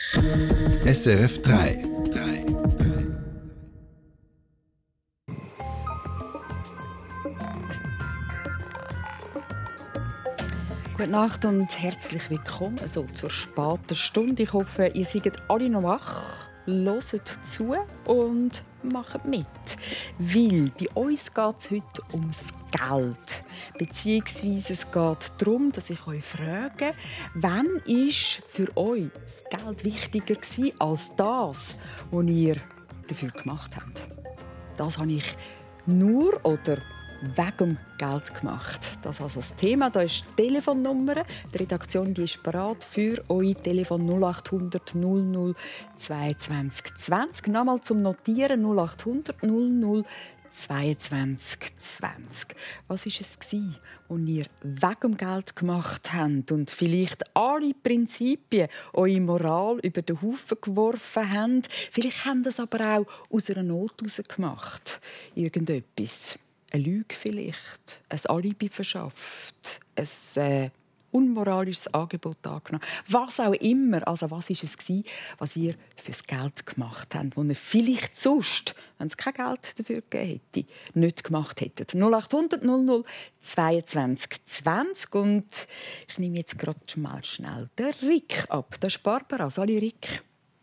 SRF 3. Gute Nacht und herzlich willkommen zur späten Stunde. Ich hoffe, ihr seid alle noch wach, hört zu und macht mit. Weil bei uns geht es heute ums Geld. Beziehungsweise es geht darum, dass ich euch frage, wann ist für euch das Geld wichtiger gewesen als das, was ihr dafür gemacht habt? Das habe ich nur oder wegen dem Geld gemacht. Das ist also das Thema. Da ist die Telefonnummer. Die Redaktion die ist bereit für euer Telefon 0800 00 22 20. Nochmal zum Notieren 0800 00 22 20. Was war es, was ihr wegen dem Geld gemacht habt und vielleicht alle Prinzipien, eure Moral über den Haufen geworfen habt? Vielleicht habt ihr es aber auch aus einer Not heraus gemacht. Irgendetwas. Eine Lüge vielleicht, ein Alibi verschafft, ein unmoralisches Angebot angenommen. Was auch immer. Also was war es, was ihr fürs Geld gemacht habt, das ihr vielleicht sonst, wenn es kein Geld dafür gegeben hätte, nicht gemacht hättet. 0800 00 22 20. Und ich nehme jetzt gerade mal schnell den Rick ab. Das ist Barbara. Salut, Rick.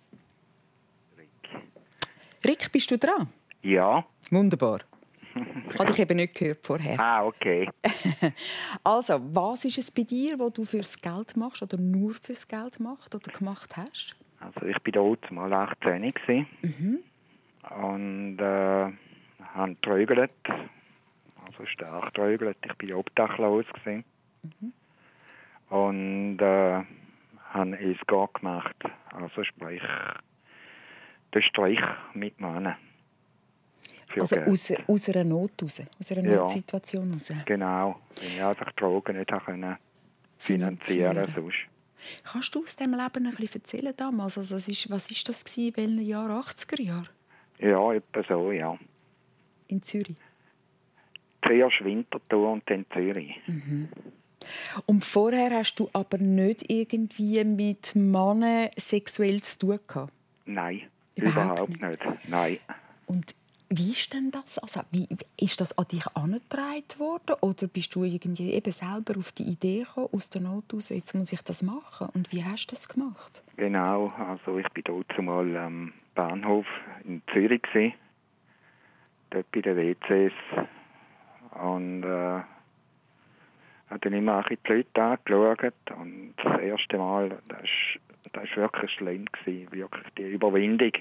Rick, bist du dran? Ja. Wunderbar. Ich habe dich eben nicht gehört vorher. Ah, okay. Also, was ist es bei dir, was du fürs Geld machst oder nur fürs Geld machst oder gemacht hast? Also ich war dort mal 18 und habe getrögelt, also stark getrögelt. Ich war obdachlos und habe SGA gemacht, also sprich den Strich mit Männern. Also aus einer Not raus, aus einer Notsituation raus? Genau, weil ich einfach Drogen nicht finanzieren sonst. Kannst du aus diesem Leben ein bisschen erzählen damals? Also was war das in welchen Jahren? 80er Jahre? Ja, etwa so, ja. In Zürich? Zuerst Winterthur und dann Zürich. Mhm. Und vorher hast du aber nicht irgendwie mit Männern sexuell zu tun gehabt? Nein, überhaupt nicht. Nein. Und wie ist denn das? Also, wie ist das an dich herangetragen worden? Oder bist du irgendwie eben selber auf die Idee gekommen, aus der Not heraus, jetzt muss ich das machen? Und wie hast du das gemacht? Genau, also ich war dort mal am Bahnhof in Zürich, dort bei den WCs. Und habe dann immer ein bisschen die Leute angeschaut. Und das erste Mal, das war wirklich schlimm, wirklich die Überwindung.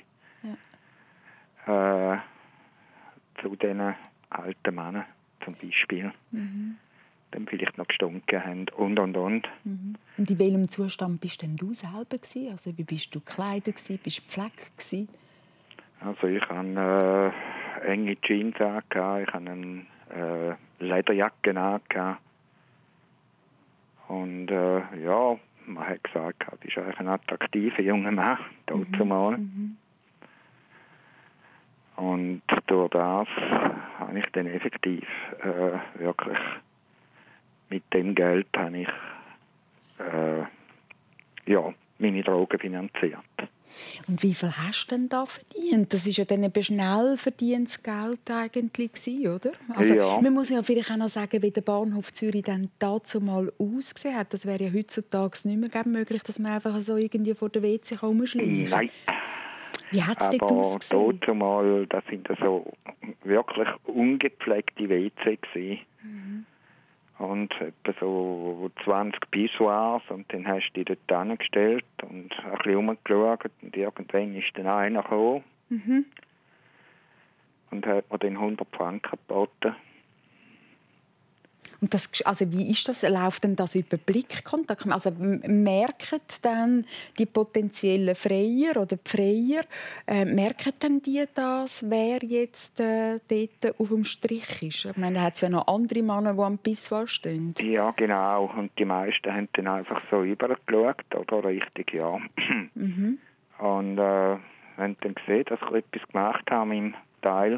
Ja. Zu diesen alten Männern zum Beispiel, dann vielleicht noch gestunken haben und. Mhm. Und in welchem Zustand bist denn du selber gewesen? Also wie bist du gekleidet gewesen? Bist du gepflegt gewesen? Also ich hatte enge Jeans angehabt, ich hatte eine Lederjacke angehabt. Und ja, man hat gesagt, du bist eigentlich ein attraktiver junger Mann, dort zumal. Und durch das habe ich dann effektiv wirklich mit dem Geld habe ich meine Drogen finanziert. Und wie viel hast du denn da verdient? Das war ja dann eben schnell verdientes Geld eigentlich, oder? Also, ja. Man muss ja vielleicht auch noch sagen, wie der Bahnhof Zürich dann dazu mal ausgesehen hat. Das wäre ja heutzutage nicht mehr möglich, dass man einfach so irgendwie vor der WC rumschleicht. Nein. Wie hat es dort ausgesehen? Aber dort mal, das sind so wirklich ungepflegte WC gewesen. Und etwa so 20 Pissoirs und dann hast du dich dort hingestellt und ein bisschen rumgeschaut und irgendwann ist dann einer gekommen und hat mir dann 100 Franken geboten. Und das, also wie ist das? Läuft denn das über Blickkontakt? Also merken dann die potenziellen Freier oder die Freier, merken dann die das, wer jetzt dort auf dem Strich ist? Ich meine, da hat es ja noch andere Männer, die am Pissoir stehen. Ja, genau. Und die meisten haben dann einfach so rübergeschaut, oder richtig, ja. Und haben dann gesehen, dass ich etwas gemacht habe im Teil.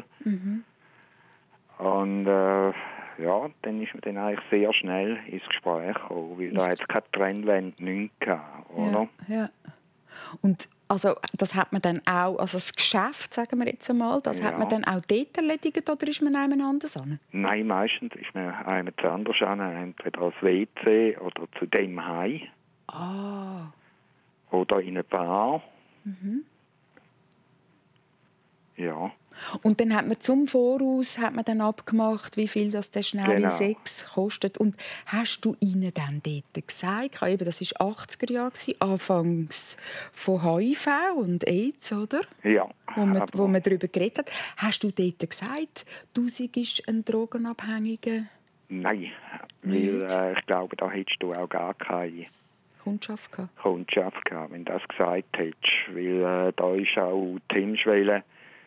Und ja, dann ist man dann eigentlich sehr schnell ins Gespräch gekommen, weil da hat es keine Trennwände, nichts gehabt, oder? Ja. Und Also das hat man dann auch, also das Geschäft, sagen wir jetzt einmal, das hat man dann auch dort erledigt oder ist man jemand anders an? Nein, meistens ist man jemand anders an, entweder als WC oder zu dem Heim. Ah. Oder in eine Bar. Ja. Und dann hat man zum Voraus dann abgemacht, wie viel das der schnelle Sex kostet. Und hast du ihnen dann dort gesagt, eben, das war 80er Jahre, anfangs von HIV und AIDS, oder? Ja. Wo man darüber geredet hat. Hast du dort gesagt, du seist ein Drogenabhängiger? Nein, weil ich glaube, da hättest du auch gar keine Kundschaft gehabt, wenn du das gesagt hättest. Weil da ist auch die Hemmschwelle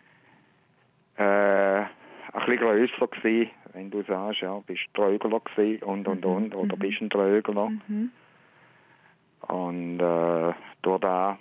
ein bisschen grösser gewesen, wenn du sagst, ja, bist du Trögler gewesen oder bist ein Trögler. Und durch das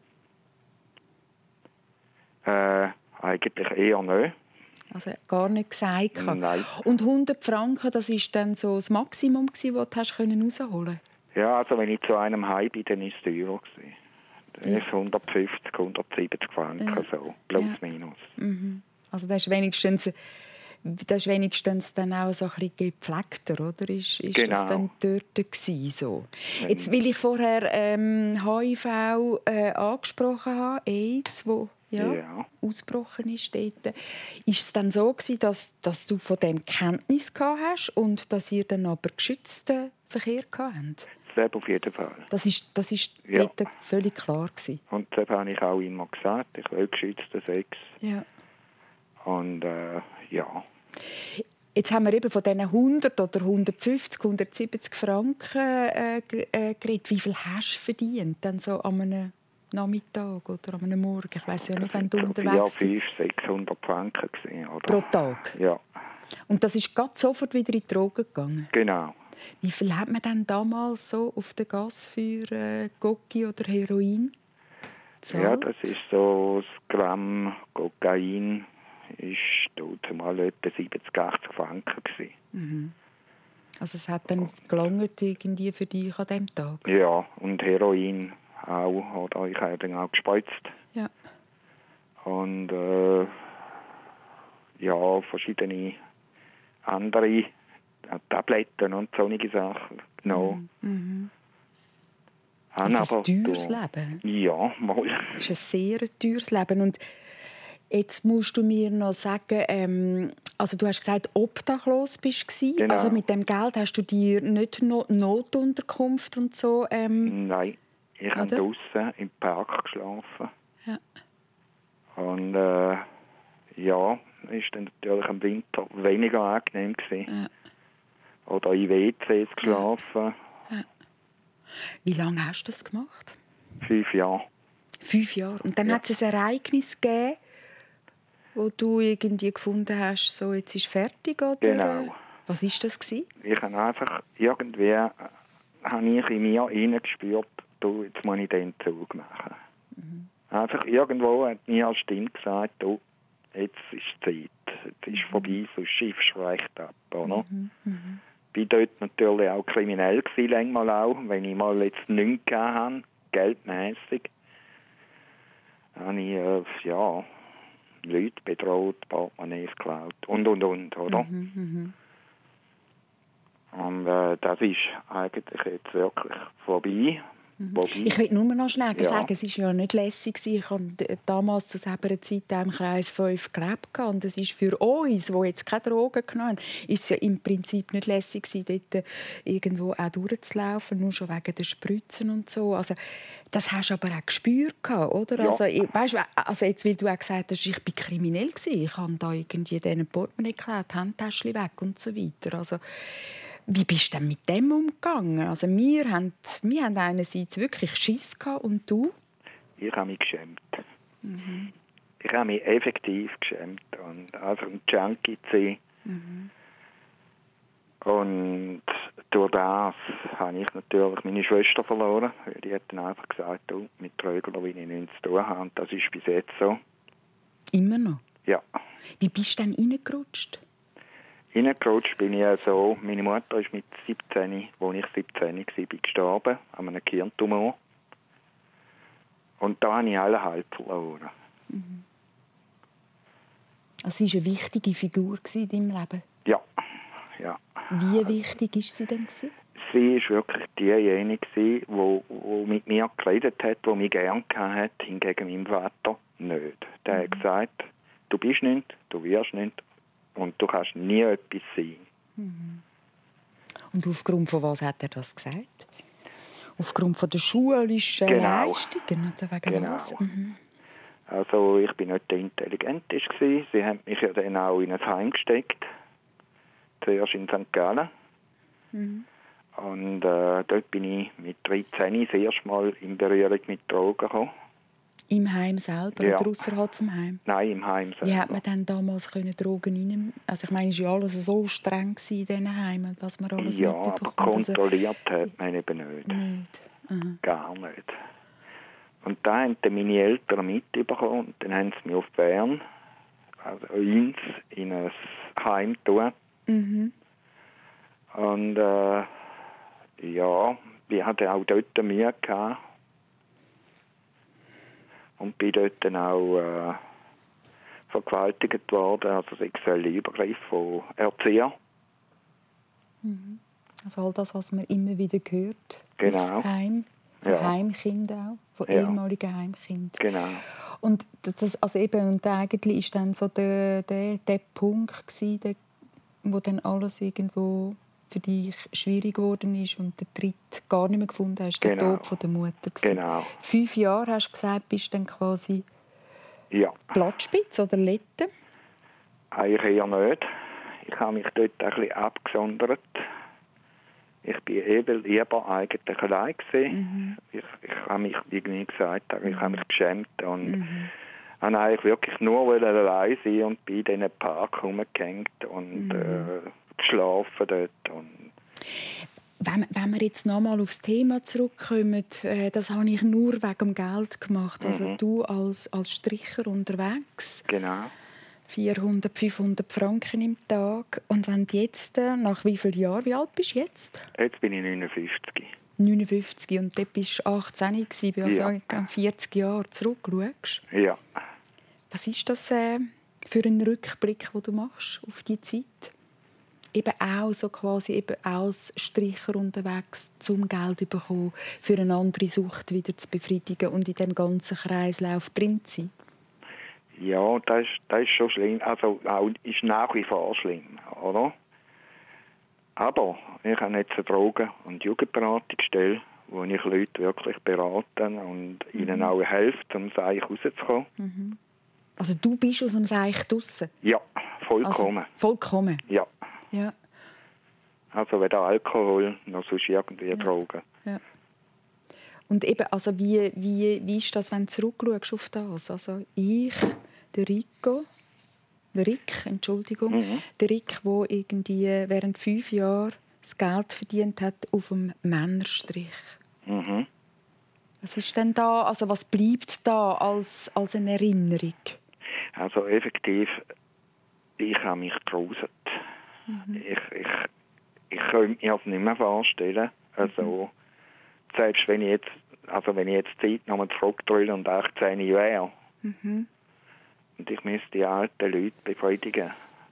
eigentlich eher nicht. Also gar nicht gesagt. Nein. Und 100 Franken, das war dann so das Maximum, das du rausholen konntest? Ja, also wenn ich zu einem heim bin, dann war es teurer. Das ist 150, 170 Franken, so, plus minus. Also das ist wenigstens dann auch so ein bisschen gepflegter, oder? Ist das dann dort gewesen, so? Jetzt, weil ich vorher HIV angesprochen habe, AIDS, wo ausgebrochen ist dort, ist es dann so gewesen, dass du von dem Kenntnis gehabt hast und dass ihr dann aber geschützten Verkehr gehabt habt? Das auf jeden Fall. Das ist dort völlig klar gewesen. Und das habe ich auch immer gesagt, ich will geschützten Sex. Ja. Und Jetzt haben wir eben von diesen 100 oder 150, 170 Franken geredet. Wie viel hast du verdient dann so an einem Nachmittag oder an einem Morgen? Ich weiss ja nicht, wenn du unterwegs bist. Ja, 500, 600 Franken gewesen, oder? Pro Tag? Ja. Und das ist gerade sofort wieder in die Drogen gegangen? Genau. Wie viel hat man denn damals so auf der Gasse für Cocain oder Heroin gezahlt? Ja, das ist so das Gramm Kokain ist zumal etwa 70, 80 Franken gewesen. Also es hat dann gelangt irgendwie für dich an diesem Tag? Ja, und Heroin auch. Oder ich habe dann auch gespritzt. Ja. Und verschiedene andere Tabletten und solche Sachen genommen. Also ein teures Leben? Ja, mal. Das ist ein sehr teures Leben. Und jetzt musst du mir noch sagen, also du hast gesagt, obdachlos bist du. Genau. Also mit dem Geld hast du dir nicht noch Notunterkunft und so? Nein, ich habe draußen im Park geschlafen. Ja. Und ist dann natürlich im Winter weniger angenehm gewesen. Ja. Oder in WCs geschlafen. Ja. Wie lange hast du das gemacht? 5 Jahre. 5 Jahre. Und dann hat es ein Ereignis gegeben, wo du irgendwie gefunden hast, so jetzt ist fertig, oder? Genau. Was war das gewesen? Ich habe einfach irgendwie habe ich in mir hineingespürt, jetzt muss ich den Zug machen. Einfach irgendwo hat mir eine Stimme gesagt, jetzt ist Zeit, jetzt ist vorbei, sonst schiffst du recht ab, oder? Ich war dort natürlich auch kriminell gewesen, längmal auch, wenn ich mal jetzt nichts gehabt habe, geldmässig. Habe ich, Leute bedroht, Portemonnaies geklaut und, oder? Und das ist eigentlich jetzt wirklich vorbei. Ich will nur noch schnell sagen, es war ja nicht lässig. Ich habe damals zu selber Zeit im Kreis 5 gelebt. Und es ist für uns, die jetzt keine Drogen genommen haben, ist es ja im Prinzip nicht lässig, dort irgendwo auch durchzulaufen, nur schon wegen den Spritzen und so. Also, das hast du aber auch gespürt, oder? Ja. Also, weißt, jetzt, weil du auch gesagt hast, ich war kriminell gewesen. Ich habe da irgendwie diesen Portemonnaie geklaut, Handtäschchen weg und so weiter. Also, wie bist du denn mit dem umgegangen? Also wir haben einerseits wirklich Schiss gehabt, und du? Ich habe mich geschämt. Ich habe mich effektiv geschämt. Und also ein Junkie zu sein. Und durch das habe ich natürlich meine Schwester verloren. Die hat dann einfach gesagt, du, mit Trögler will ich nichts zu tun haben. Und das ist bis jetzt so. Immer noch? Ja. Wie bist du denn reingerutscht? Reingerutscht bin ich so, meine Mutter ist mit 17, als ich 17 war, gestorben, an einem Gehirntumor. Und da habe ich alle halb verloren. Also sie war eine wichtige Figur in deinem Leben? Ja, ja. Wie wichtig war sie denn? Sie war wirklich diejenige, die mit mir geredet hat, die mich gerne hatte, hingegen meinem Vater nicht. Der hat gesagt, du bist nicht, du wirst nicht und du kannst nie etwas sein. Und aufgrund von was hat er das gesagt? Aufgrund von der schulischen Leistungen oder wegen was? Also ich bin nicht der Intelligenteste. Sie haben mich ja dann auch in ein Heim gesteckt. Zuerst in St. Gallen. Und dort bin ich mit 13 das erste Mal in Berührung mit Drogen gekommen. Im Heim selber oder außerhalb vom Heim? Nein, im Heim selber. Wie hat man denn damals Drogen rein? Also ich meine, es war ja alles so streng in diesen Heimen, was man alles mitbekommt. Ja, aber kontrolliert hat man eben nicht. Nicht? Gar nicht. Und da haben dann meine Eltern mitbekommen und dann haben sie mich auf Bern, also uns, in ein Heim getan. Und ich hatte auch dort Mühe gehabt. Und bin dort dann auch vergewaltigt worden, also sexuelle Übergriffe von Erziehern. Also all das, was man immer wieder hört. Genau. Heim, von Heimkindern auch, von ehemaligen Heimkindern. Genau. Und das, also eben, und eigentlich ist dann so der Punkt gewesen, wo dann alles irgendwo für dich schwierig geworden ist und der Tritt gar nicht mehr gefunden hast, der Tod von der Mutter gewesen. Genau. 5 Jahre, hast du gesagt, bist du dann quasi Blattspitz oder Lette? Eigentlich eher nicht. Ich habe mich dort ein bisschen abgesondert. Ich bin eben lieber eigentlich allein gewesen. Ich habe mich, wie gesagt, ich habe mich geschämt und habe eigentlich wirklich nur allein sein und bin in diesen Park rumgehängt und geschlafen dort. Und wenn wir jetzt nochmal aufs Thema zurückkommen, das habe ich nur wegen dem Geld gemacht. Also du als Stricher unterwegs. Genau. 400, 500 Franken im Tag. Und wenn du jetzt, nach wie vielen Jahren, wie alt bist du jetzt? Jetzt bin ich 59. 59 und dort bist du 18 gewesen, also 40 Jahre zurückschaust. Ja. Was ist das für einen Rückblick, den du machst auf die Zeit? Eben auch so quasi eben als Stricher unterwegs, zum Geld zu bekommen, für eine andere Sucht wieder zu befriedigen und in dem ganzen Kreislauf drin zu sein. Ja, das ist schon schlimm. Also auch ist nach wie vor schlimm, oder? Aber ich habe jetzt eine Drogen- und Jugendberatungsstelle, wo ich Leute wirklich beraten und ihnen auch helfe, um das Seich rauszukommen. Also du bist aus dem Seich draussen? Ja, vollkommen. Also, vollkommen? Ja. Ja. Also weder Alkohol noch sonst irgendwie Drogen. Ja. Und eben, also wie ist das, wenn du zurückschaust auf das? Also ich, der Rick, der Rick, der irgendwie während 5 Jahren das Geld verdient hat auf dem Männerstrich. Was ist denn da, also was bleibt da als eine Erinnerung? Also effektiv, ich habe mich gruselt. Ich könnte mir das nicht mehr vorstellen. Also, selbst wenn ich jetzt Zeit nochmal zurückdrücke und 18 wäre und ich müsste die alten Leute befriedigen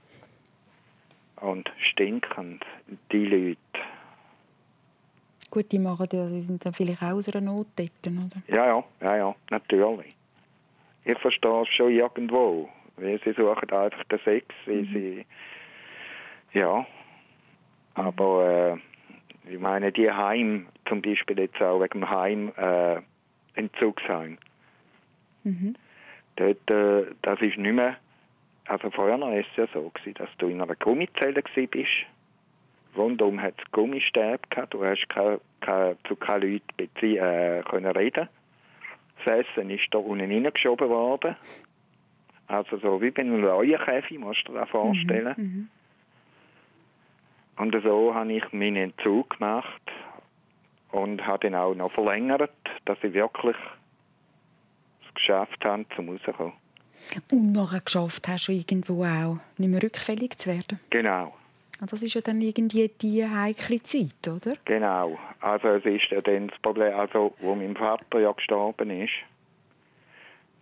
und stinkend die Leute. Gut, die machen das, sie sind dann vielleicht auch aus einer Not dort, oder? Ja, natürlich. Ich verstehe es schon irgendwo. Weil sie suchen einfach den Sex, ja. Aber ich meine, die Heim, zum Beispiel jetzt auch wegen dem Heim, Entzugsheim. Dort, das ist nicht mehr, also vorher war es ja so, dass du in einer Gummizelle warst. Rundum hat es Gummistäbe gehabt, du hast zu keinen Leuten können reden. Das Essen ist da unten reingeschoben worden. Also so wie bei einem Leuenkäfig, musst du dir das vorstellen. Und so habe ich meinen Entzug gemacht und habe dann auch noch verlängert, dass ich wirklich es geschafft habe, zum rauszukommen. Und nachher geschafft hast du irgendwo auch, nicht mehr rückfällig zu werden? Genau. Und das ist ja dann irgendwie die heikle Zeit, oder? Genau. Also es ist dann das Problem, also wo mein Vater ja gestorben ist,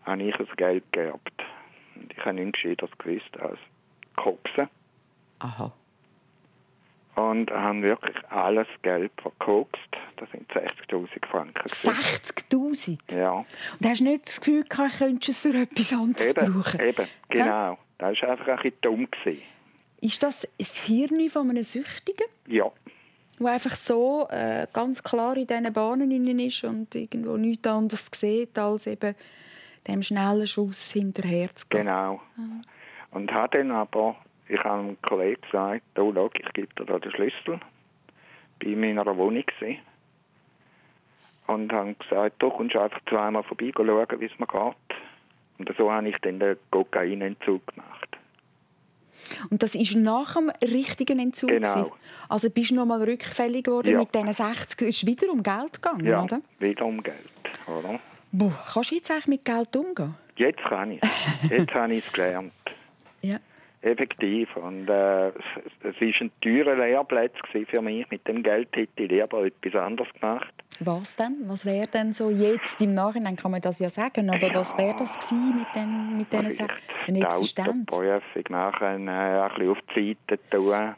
habe ich das Geld geerbt. Und ich habe nichts Gescheiteres gewusst als koksen. Aha. Und habe wirklich alles Geld verkokst. Das sind 60'000 Franken. 60'000? Ja. Und hast du nicht das Gefühl gehabt, könntest du es für etwas anderes brauchen? Eben, genau. Das war einfach ein bisschen dumm. Ist das das Hirn von einem Süchtigen? Ja. Der einfach so ganz klar in diesen Bahnen ist und irgendwo nichts anderes sieht, als eben dem schnellen Schuss hinterher zu gehen. Genau. Und habe dann aber, ich habe einem Kollegen gesagt, oh, schau, ich gebe dir da den Schlüssel. Bei meiner Wohnung gewesen. Und habe gesagt, du kommst einfach zweimal vorbei, schauen, wie es mir geht. Und so habe ich dann den Kokainentzug gemacht. Und das ist nach dem richtigen Entzug? Genau. Also bist du noch mal rückfällig geworden Ja. mit diesen 60? Es ist wieder um Geld gegangen, Ja, oder? wieder um Geld. Oder? Boah, kannst du jetzt eigentlich mit Geld umgehen? Jetzt kann ich es. Jetzt habe ich es gelernt. Ja. Effektiv. Und es war ein teurer Lehrplatz für mich. Mit dem Geld hätte ich lieber etwas anderes gemacht. Was denn? Was wäre denn so jetzt im Nachhinein, kann man das ja sagen, aber was wäre das gewesen mit diesen Sachen? Die Autoprüfung nachher ein bisschen auf die Seite tun.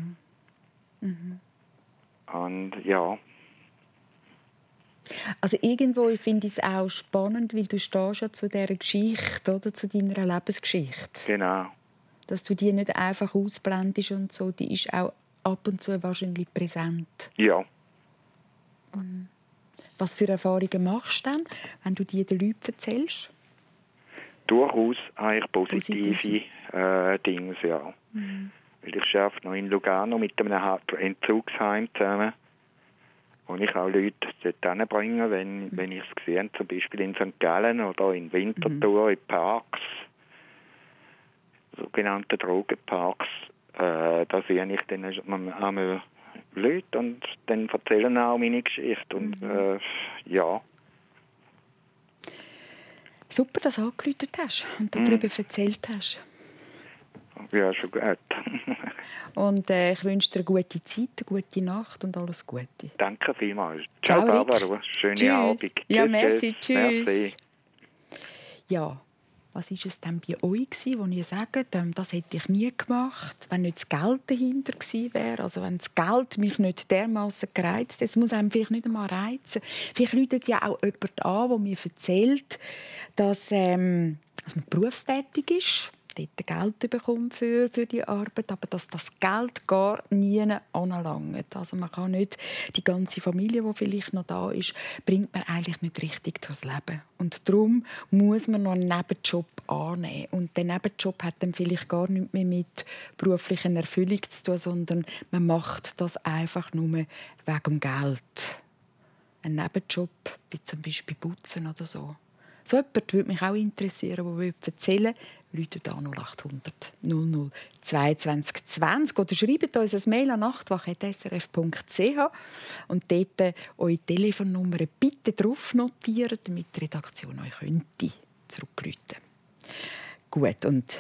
Und ja. Also irgendwo finde ich es auch spannend, weil du stehst ja zu dieser Geschichte, oder, zu deiner Lebensgeschichte. Genau. Dass du die nicht einfach ausblendest und so, die ist auch ab und zu wahrscheinlich präsent. Ja. Was für Erfahrungen machst du dann, wenn du die den Leuten erzählst? Durchaus eigentlich positive Dinge, ja. Weil ich arbeite noch in Lugano mit einem Entzugsheim zusammen. Und ich auch Leute dort hinbringe, wenn ich es sehe, zum Beispiel in St. Gallen oder in Winterthur, in Parks, sogenannte Drogenparks. Da sehe ich dann einmal Leute und dann erzählen auch meine Geschichte. Und ja. Super, dass du angerufen hast und darüber erzählt hast. Ja, schon gut. Und ich wünsche dir eine gute Zeit, eine gute Nacht und alles Gute. Danke vielmals. Ciao, Ciao Barbara. Schönen Abend. Ja, merci. Tschüss. Merci. Ja, was war es denn bei euch, wo ihr sagt, das hätte ich nie gemacht, wenn nicht das Geld dahinter gewesen wäre? Also wenn das Geld mich nicht dermassen gereizt hätte. Es muss einem vielleicht nicht einmal reizen. Vielleicht läutet ja auch jemand an, der mir erzählt, dass man berufstätig ist, dort Geld bekommt für die Arbeit, aber dass das Geld gar nie anlangt. Also man kann nicht, die ganze Familie, die vielleicht noch da ist, bringt man eigentlich nicht richtig durchs Leben. Und darum muss man noch einen Nebenjob annehmen. Und der Nebenjob hat dann vielleicht gar nichts mehr mit beruflicher Erfüllung zu tun, sondern man macht das einfach nur wegen dem Geld. Ein Nebenjob, wie zum Beispiel Putzen oder so. So jemand würde mich auch interessieren, der erzählen will. Ruft an 0800 00 22 20 oder schreibt uns ein Mail an nachtwache.srf.ch und dort eure Telefonnummer bitte drauf notieren, damit die Redaktion euch zurückrufen. Gut, und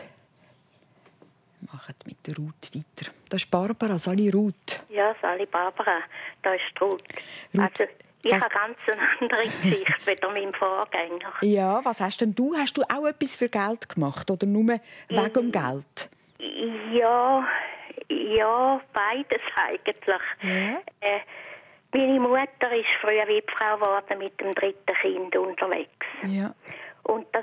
wir machen mit der Ruth weiter. Das ist Barbara. Sali Ruth. Ja, Sali Barbara. Da ist Ruth. Also, ich habe ganz eine andere Geschichte wie mein Vorgänger. Ja, was hast denn du? Hast du auch etwas für Geld gemacht oder nur wegen dem Geld? Ja, beides eigentlich. Ja. Meine Mutter ist früher Witfrau geworden mit dem 3. Kind unterwegs. Ja. Und das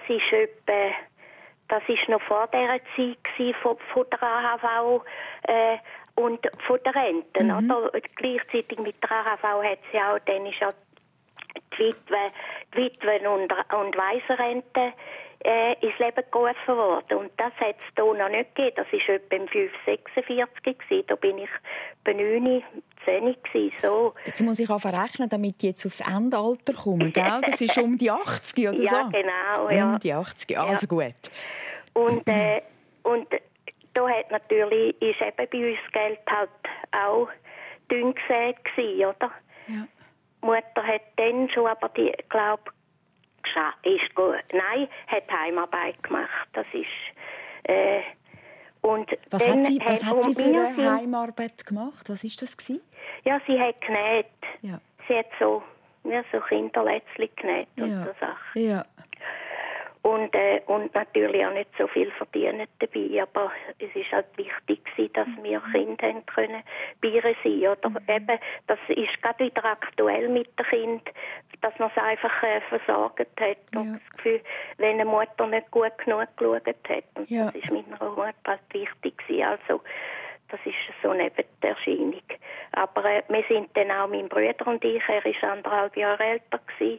ist noch vor dieser Zeit von der AHV und von der Rente. Oder? Gleichzeitig mit der AHV hat sie auch, dann ist ja die Witwen- und Waisenrente ins Leben gerufen worden. Und das hat es hier noch nicht gegeben. Das war etwa im 546. Da bin ich bei 9, 10 gewesen, so. Jetzt muss ich auch verrechnen, damit ich jetzt aufs Endalter komme, gell? Das ist um die 80 oder so? Ja, genau. Ja. Um die 80, also gut. Und da hat natürlich, ist eben bei uns Geld halt auch dünn gesät gewesen, oder? Ja. Die Mutter hat dann schon, aber die, glaube hat Heimarbeit gemacht. Das ist, und was dann hat sie für eine wir Heimarbeit gemacht? Was war das gewesen? Ja, sie hat genäht. Ja. Sie hat so Kinderlätzchen genäht und so Sachen. Ja. Und natürlich auch nicht so viel verdienen dabei. Aber es ist halt wichtig gewesen, dass wir Kinder haben können Bieren sein. Oder eben, das ist gerade wieder aktuell mit den Kindern, dass man es einfach versorgt hat. Und das Gefühl, wenn eine Mutter nicht gut genug geschaut hat. Und das ist meiner Mutter halt wichtig gewesen. Also, das ist so eine Nebenerscheinung. Aber wir sind dann auch, mein Bruder und ich, er war 1,5 Jahre älter gewesen,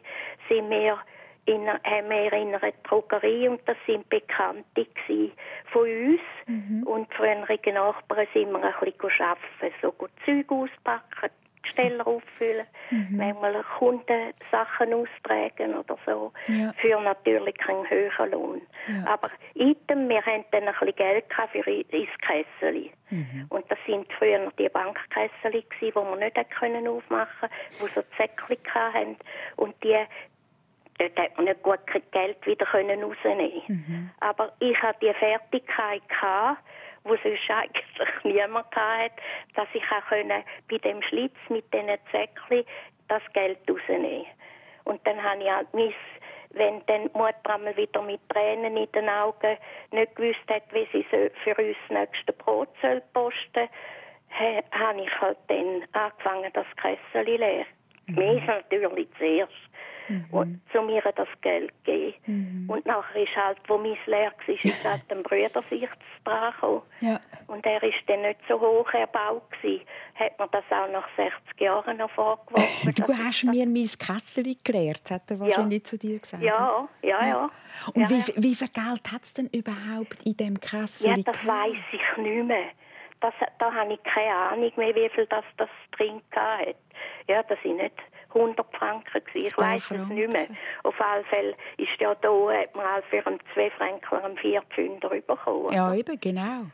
haben wir in einer Drogerie, und das sind Bekannte von uns. Und frühere Nachbarn sind wir ein bisschen arbeiten, so gut Zeug auspacken, Steller auffüllen, manchmal Kundensachen austragen oder so, für natürlich keinen höheren Lohn. Aber item, wir haben dann ein bisschen Geld für ins Kessel. Und das sind früher die Bankkessel, die wir nicht aufmachen konnten, die so Säckchen hatten. Und dort hat man nicht gut Geld wieder rausnehmen. Aber ich hatte die Fertigkeit, die sonst eigentlich niemand hatte, dass ich auch bei dem Schlitz mit diesen Säckchen das Geld rausnehmen. Und dann habe ich halt wenn dann die Mutter einmal wieder mit Tränen in den Augen nicht gewusst hat, wie sie für uns das nächste Brot posten soll, habe ich halt dann angefangen, das Kessel leer. Mir natürlich zuerst. Und zu mir das Geld gegeben. Und nachher ist halt, wo mein leer war, ist halt ein Bruder sich dran gekommen. Und er war dann nicht so hoch erbaut gewesen. Hat mir das auch nach 60 Jahren noch vorgeworfen. Du hast mir mein Kessel gelehrt, hat er wahrscheinlich zu dir gesagt. Ja. Und wie viel Geld hat es denn überhaupt in diesem Kessel? Ja, das weiss ich nicht mehr. Da habe ich keine Ahnung mehr, wie viel das drin hatte. Ja, das sind nicht 100 Franken gewesen. Ich weiss es nicht mehr. Auf alle Fälle ist ja da, hat man halt für einen 2 Franken einen 4 Pfünder bekommen. Ja, eben, genau.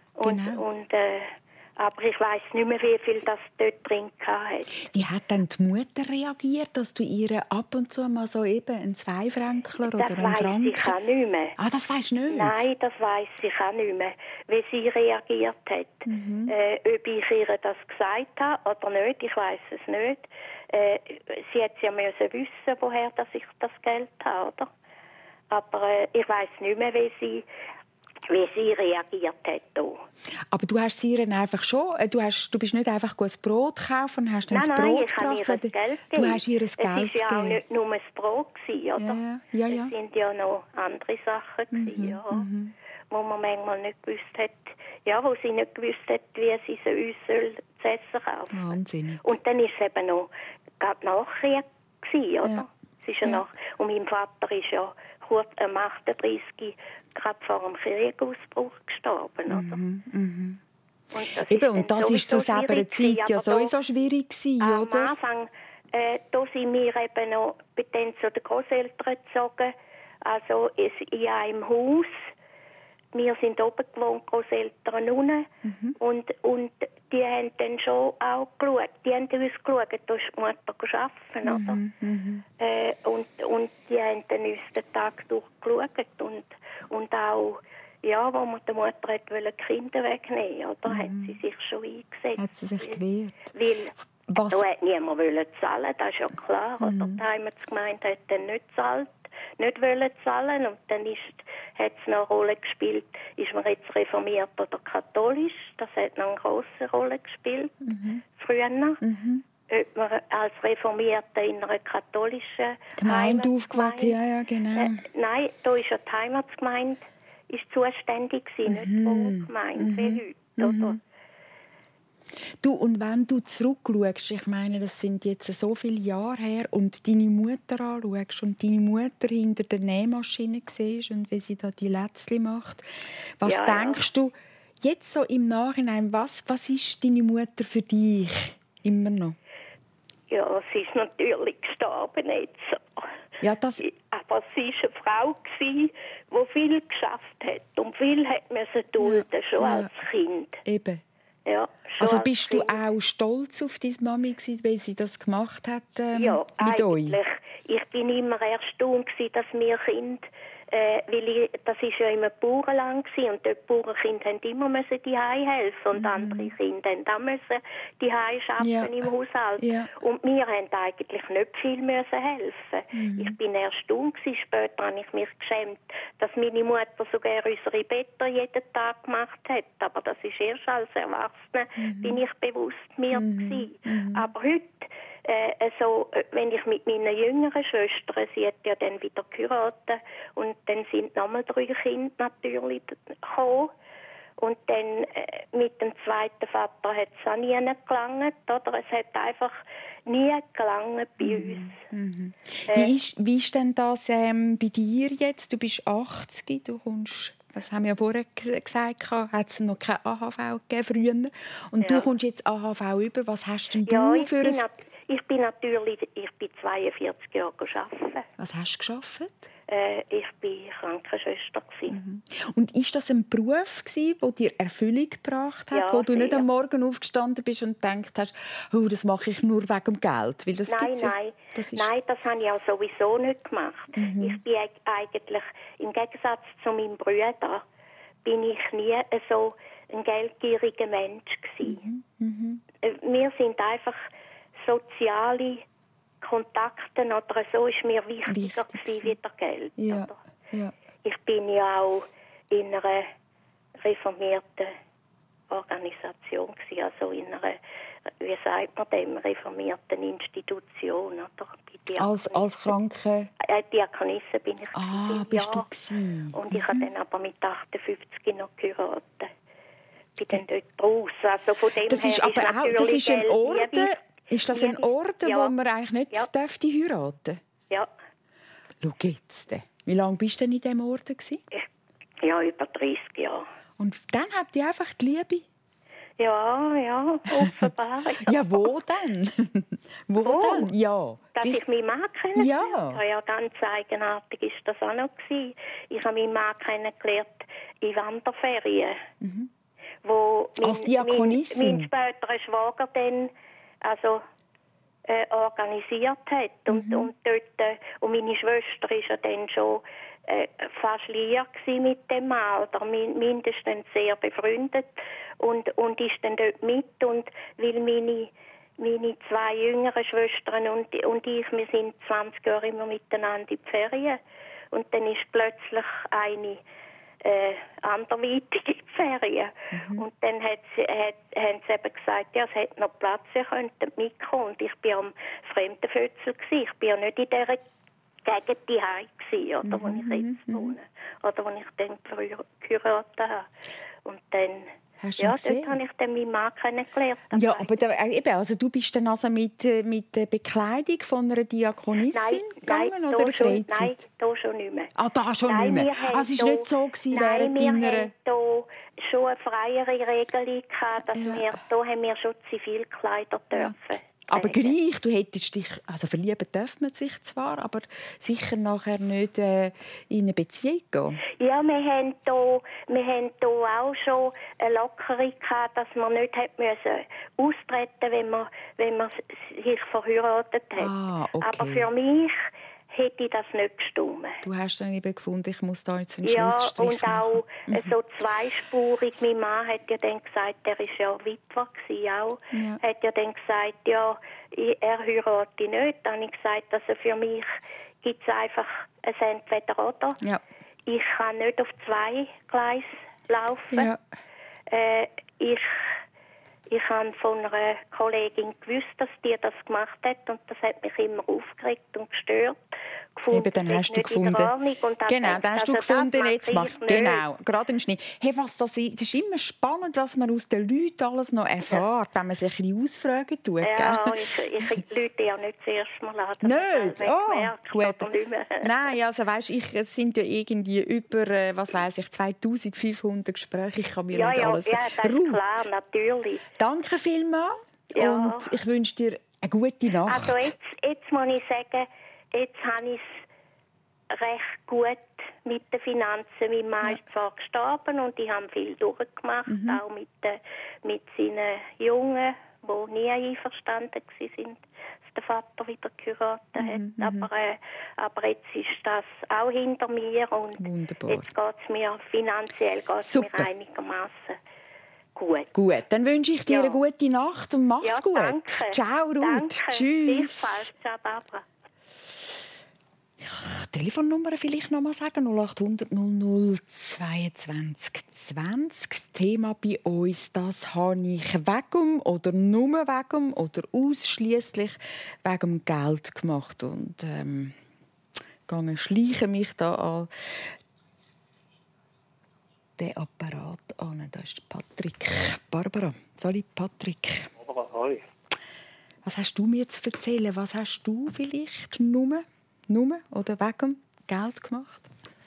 Aber ich weiss nicht mehr, wie viel das dort drin hatte. Wie hat dann die Mutter reagiert, dass du ihr ab und zu mal so eben einen 2-Frankler oder einen Franken... Das weiss ich auch nicht mehr. Ah, das weisst du nicht? Nein, das weiss ich auch nicht mehr, wie sie reagiert hat. Ob ich ihr das gesagt habe oder nicht, ich weiss es nicht. Sie hätte ja müssen wissen, woher dass ich das Geld habe, oder? Aber ich weiss nicht mehr, wie sie reagiert hat. Aber du hast sie ihr einfach schon, du bist nicht einfach ein Brot kaufen und hast dann das Brot gebracht? Nein, ich habe ihr Geld gegeben. Du hast ihr das Geld gegeben. Es war ja auch nicht nur das Brot, oder? Ja. Es sind ja noch andere Sachen, wo man manchmal nicht gewusst hat, wo sie nicht gewusst hat, wie sie uns zu essen kaufen. Wahnsinnig. Und dann war es eben noch gerade Nachkrieg, oder? Es ist und mein Vater ist ja kurz am 38 gerade vor dem Kriegsausbruch gestorben, oder? Und das ist zu selber Zeit ja sowieso schwierig gewesen, oder? Am Anfang, da sind wir eben noch dann zu den Großeltern gezogen, also in einem Haus. Wir sind oben gewohnt, Großeltern unten. Und die haben dann schon auch geschaut. Die haben uns geschaut, da ist die Mutter arbeiten, oder? Und die haben dann uns den Tag durchgeschaut. Und auch, wo man der Mutter die Kinder wegnehmen wollte, oder? Hat sie sich schon eingesetzt. Hat sie sich gewehrt? Weil da hat niemand zahlen, das ist ja klar. Oder? Die Heimatsgemeinde hat dann nicht gezahlt. Nicht zahlen, und dann hat es noch eine Rolle gespielt, ist man jetzt reformiert oder katholisch, das hat noch eine grosse Rolle gespielt, früher. Ob man als Reformierte in einer katholischen Gemeinde aufgewachsen, ja, genau. Nein, da ist ja die Heimatsgemeinde zuständig gewesen, nicht die Wohngemeinde wie heute, oder? Du, und wenn du zurückschaust, ich meine, das sind jetzt so viele Jahre her, und deine Mutter anschaust und deine Mutter hinter der Nähmaschine siehst und wie sie da die Lätzchen macht, was denkst du jetzt so im Nachhinein, was ist deine Mutter für dich immer noch? Ja, sie ist natürlich gestorben jetzt. Ja, aber sie war eine Frau, die viel geschafft hat und viel musste dulden, schon als Kind. Eben. Ja, also bist du auch stolz auf deine Mami gewesen, weil sie das gemacht hat mit euch? ich bin immer erstaunt gewesen, dass wir Kinder, das ist ja immer Bauernland gewesen, und dort Bauernkinder haben immer müssen die helfen und andere Kinder haben auch müssen die arbeiten im Haushalt. Ja. Und wir haben eigentlich nicht viel müssen helfen. Ich bin erstaunt gewesen. Später habe ich mich geschämt, dass meine Mutter sogar unsere Betten jeden Tag gemacht hat. Aber das ist erst als Erwachsene, bin ich bewusst mir gewesen. Aber heute, wenn ich mit meinen jüngeren Schwestern, sie hat ja dann wieder geheiratet, und dann sind nochmal 3 Kinder natürlich gekommen. Und dann mit dem zweiten Vater hat es auch nie gelangt, oder? Es hat einfach nie gelangt bei uns. Wie ist denn das bei dir jetzt? Du bist 80, du kommst... Das haben wir ja vorher gesagt, hat es noch keine AHV gegeben früher. Und du kommst jetzt AHV über. Was hast denn du für ein... Ich bin 42 Jahre gearbeitet. Was hast du gearbeitet? Ich war Krankenschwester. Und ist das ein Beruf, der dir Erfüllung gebracht hat, wo du nicht am Morgen aufgestanden bist und gedacht hast, oh, das mache ich nur wegen dem Geld? Weil das Nein, das habe ich auch sowieso nicht gemacht. Ich bin eigentlich, im Gegensatz zu meinem Bruder, bin ich nie so ein geldgieriger Mensch gewesen. Wir sind einfach soziale Kontakte oder so ist mir wichtiger gewesen wie das Geld. Ja. Ja. Ich bin ja auch in einer reformierten Organisation gewesen, also in einer, wie sagt man dem, reformierten Institution. Oder? Als Kranke? Diakonisse bin ich. Bist du gewesen? Und ich habe dann aber mit 58 noch geheiratet. Bin dann dort raus. Also von dem das ist aber auch, das ist ein Orden. Ist das ein Orden, wo man eigentlich nicht dürfte heiraten? Ja. Schau jetzt. Wie lange bist du denn in diesem Orden? Ja, über 30 Jahre. Und dann hat die einfach die Liebe? Ja, offenbar. Ja, wo denn? Wo denn? Ja. Dass ich meinen Mann kennengelernt habe. Ja, ganz eigenartig ist das auch noch gewesen. Ich habe meinen Mann kennengelernt in Wanderferien. Wo als Diakonissin? Mein späterer Schwager dann organisiert hat. Und dort, und meine Schwester war ja dann schon fast liiert mit dem Mann, oder mindestens sehr befreundet. Und ist dann dort mit. Und weil meine 2 jüngeren Schwestern und ich, wir sind 20 Jahre immer miteinander in die Ferien. Und dann ist plötzlich eine anderweitig in die Ferien. Und dann haben sie eben gesagt, ja, es hat noch Platz, ihr könntet mitkommen. Und ich war am Fremdenfötzel. Ich war ja nicht in dieser Gegend daheim, oder, wo ich jetzt wohne. Oder wo ich dann geheiratet habe. Und dann... dort habe ich dann meinen Mann kennengelernt. Ja, aber also du bist dann also mit der Bekleidung von einer Diakonissin gegangen oder eine Freizeit? Nein, da schon nicht mehr. Da schon nicht mehr? Also es war nicht so während wir deiner... haben hier schon eine freiere Regelung gehabt, dass da haben wir schon Zivilkleider dürfen. Aber gleich, du hättest dich, also verlieben darf man sich zwar, aber sicher nachher nicht in eine Beziehung gehen. Ja, wir haben hier auch schon eine Lockerung gehabt, dass man nicht austreten musste, wenn man sich verheiratet hat. Okay. Aber für mich hätte ich das nicht gestimmt. Du hast dann eben gefunden, ich muss da jetzt einen Schlussstrich machen. Und auch so zweispurig. Mein Mann hat ja dann gesagt, er war ja Witwer auch. Ja. Hat ja dann gesagt, ja, er heirate nicht. Dann habe ich gesagt, also für mich gibt es einfach ein Entweder-Oder. Ja. Ich kann nicht auf 2 Gleisen laufen. Ja. Ich habe von einer Kollegin gewusst, dass die das gemacht hat, und das hat mich immer aufgeregt und gestört. Eben, dann hast du gefunden. Genau, dann hast du gefunden, jetzt mach. Genau, gerade im Schnee. Hey, das ist immer spannend, was man aus den Leuten alles noch erfährt, wenn man sich ein bisschen ausfragen tut. Ja, ich Leute ja nicht das erste Mal an. Nicht? Gut. Nein, also weisst, es sind ja irgendwie über, 2500 Gespräche. Ich kann mir nicht alles... Ja, das ist klar, natürlich. Danke vielmals und ich wünsche dir eine gute Nacht. Also jetzt muss ich sagen, jetzt habe ich es recht gut mit den Finanzen. Mein Mann ist zwar gestorben und ich habe viel durchgemacht, auch mit seinen Jungen, die nie einverstanden waren. der Vater wieder geheiratet hat. Aber jetzt ist das auch hinter mir und wunderbar. Jetzt geht es mir finanziell mir einigermaßen gut. Gut, dann wünsche ich dir eine gute Nacht und mach's gut. Danke. Ciao, Ruth. Danke. Tschüss. Ciao, Barbara. Telefonnummer vielleicht noch mal sagen: 0800 00 22 20. Das Thema bei uns, das habe ich wegen oder nur wegen oder ausschließlich wegen Geld gemacht und schleiche mich da an den Apparat an. Das ist Patrick. Barbara. Sorry, Patrick. Barbara, hi. Was hast du mir zu erzählen? Was hast du vielleicht nur oder wegen Geld gemacht?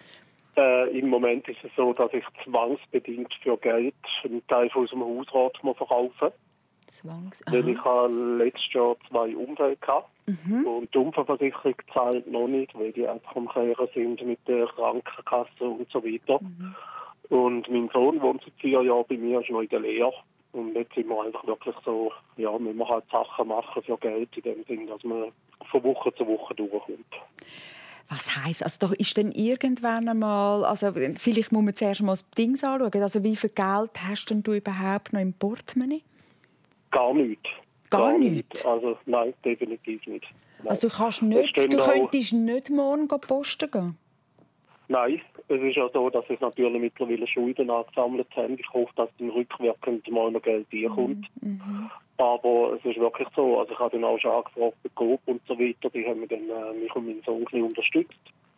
Im Moment ist es so, dass ich zwangsbedingt für Geld einen Teil von unserem Hausrat verkaufen muss. Weil ich letztes Jahr 2 Unfälle hatte. Und die Unfallversicherung zahlt noch nicht, weil die einfach am Kehren sind mit der Krankenkasse und so weiter. Und mein Sohn wohnt seit 4 Jahren bei mir, ist noch in der Lehre. Und jetzt sind wir einfach wirklich so, ja, müssen wir halt Sachen machen für Geld, in dem Sinn, dass man von Woche zu Woche durchkommt. Was heisst, also da ist dann irgendwann einmal, also vielleicht muss man zuerst mal das Ding anschauen, also wie viel Geld hast denn du überhaupt noch im Portemonnaie? Gar nichts. Gar nichts? Also nein, definitiv nicht. Nein. Also du könntest nicht morgen posten gehen? Nein, es ist ja so, dass ich natürlich mittlerweile Schulden angesammelt habe. Ich hoffe, dass dann rückwirkend mal noch Geld reinkommt. Aber es ist wirklich so, also ich habe dann auch schon angefragt bei Coop und so weiter, die haben mich und meinen Sohn ein bisschen unterstützt.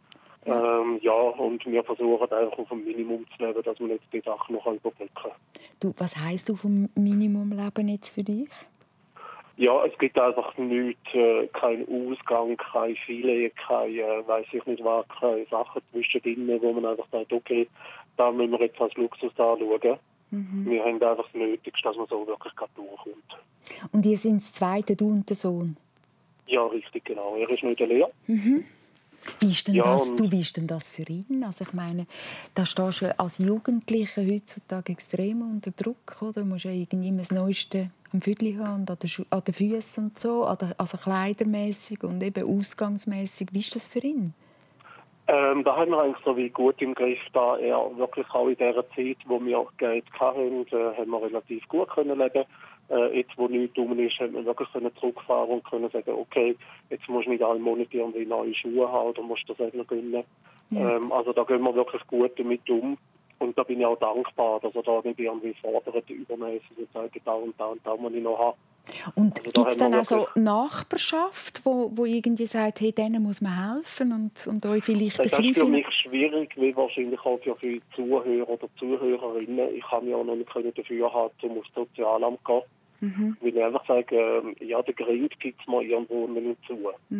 Und wir versuchen einfach auf ein Minimum zu leben, dass wir jetzt die Sachen noch überbrücken können. Du, was heisst du vom Minimumleben jetzt für dich? Ja, es gibt einfach nichts, kein Ausgang, kein Filet, weiss ich nicht was, keine Sachen zwischendrin, wo man einfach sagt, okay, da müssen wir jetzt als Luxus anschauen. Wir haben einfach das Nötigste, dass man so wirklich durchkommt. Und ihr seid das Zweite, du und der Sohn? Ja, richtig, genau. Er ist noch in der Lehre. Wie ist denn das für ihn? Also ich meine, da stehst du als Jugendlicher heutzutage extrem unter Druck, oder? Du musst ja irgendwie das Neueste am Viertel haben und an den Füßen und so, also kleidermässig und eben ausgangsmässig. Wie ist das für ihn? Da haben wir eigentlich so wie gut im Griff, da er wirklich auch in dieser Zeit, wo wir Geld hatten, haben wir relativ gut können leben. Jetzt, wo nichts rum ist, haben wir wirklich zurückfahren und können sagen, okay, jetzt musst du nicht alle Monate irgendwie neue Schuhe haben oder musst du das nicht gönnen. Ja. Also da gehen wir wirklich gut damit um. Und da bin ich auch dankbar, dass er da nicht irgendwie fordert, übermäßig und sagt, da und da muss ich noch haben. Und also gibt es dann auch so Nachbarschaft, wo irgendwie sagt, hey, denen muss man helfen und euch vielleicht... Das ist für mich schwierig, wie wahrscheinlich auch für viele Zuhörer oder Zuhörerinnen. Ich kann ja auch noch nicht dafür haben, um aufs Sozialamt zu gehen. Weil ich einfach sage, ja, der Grind gibt es mal irgendwo nicht zu.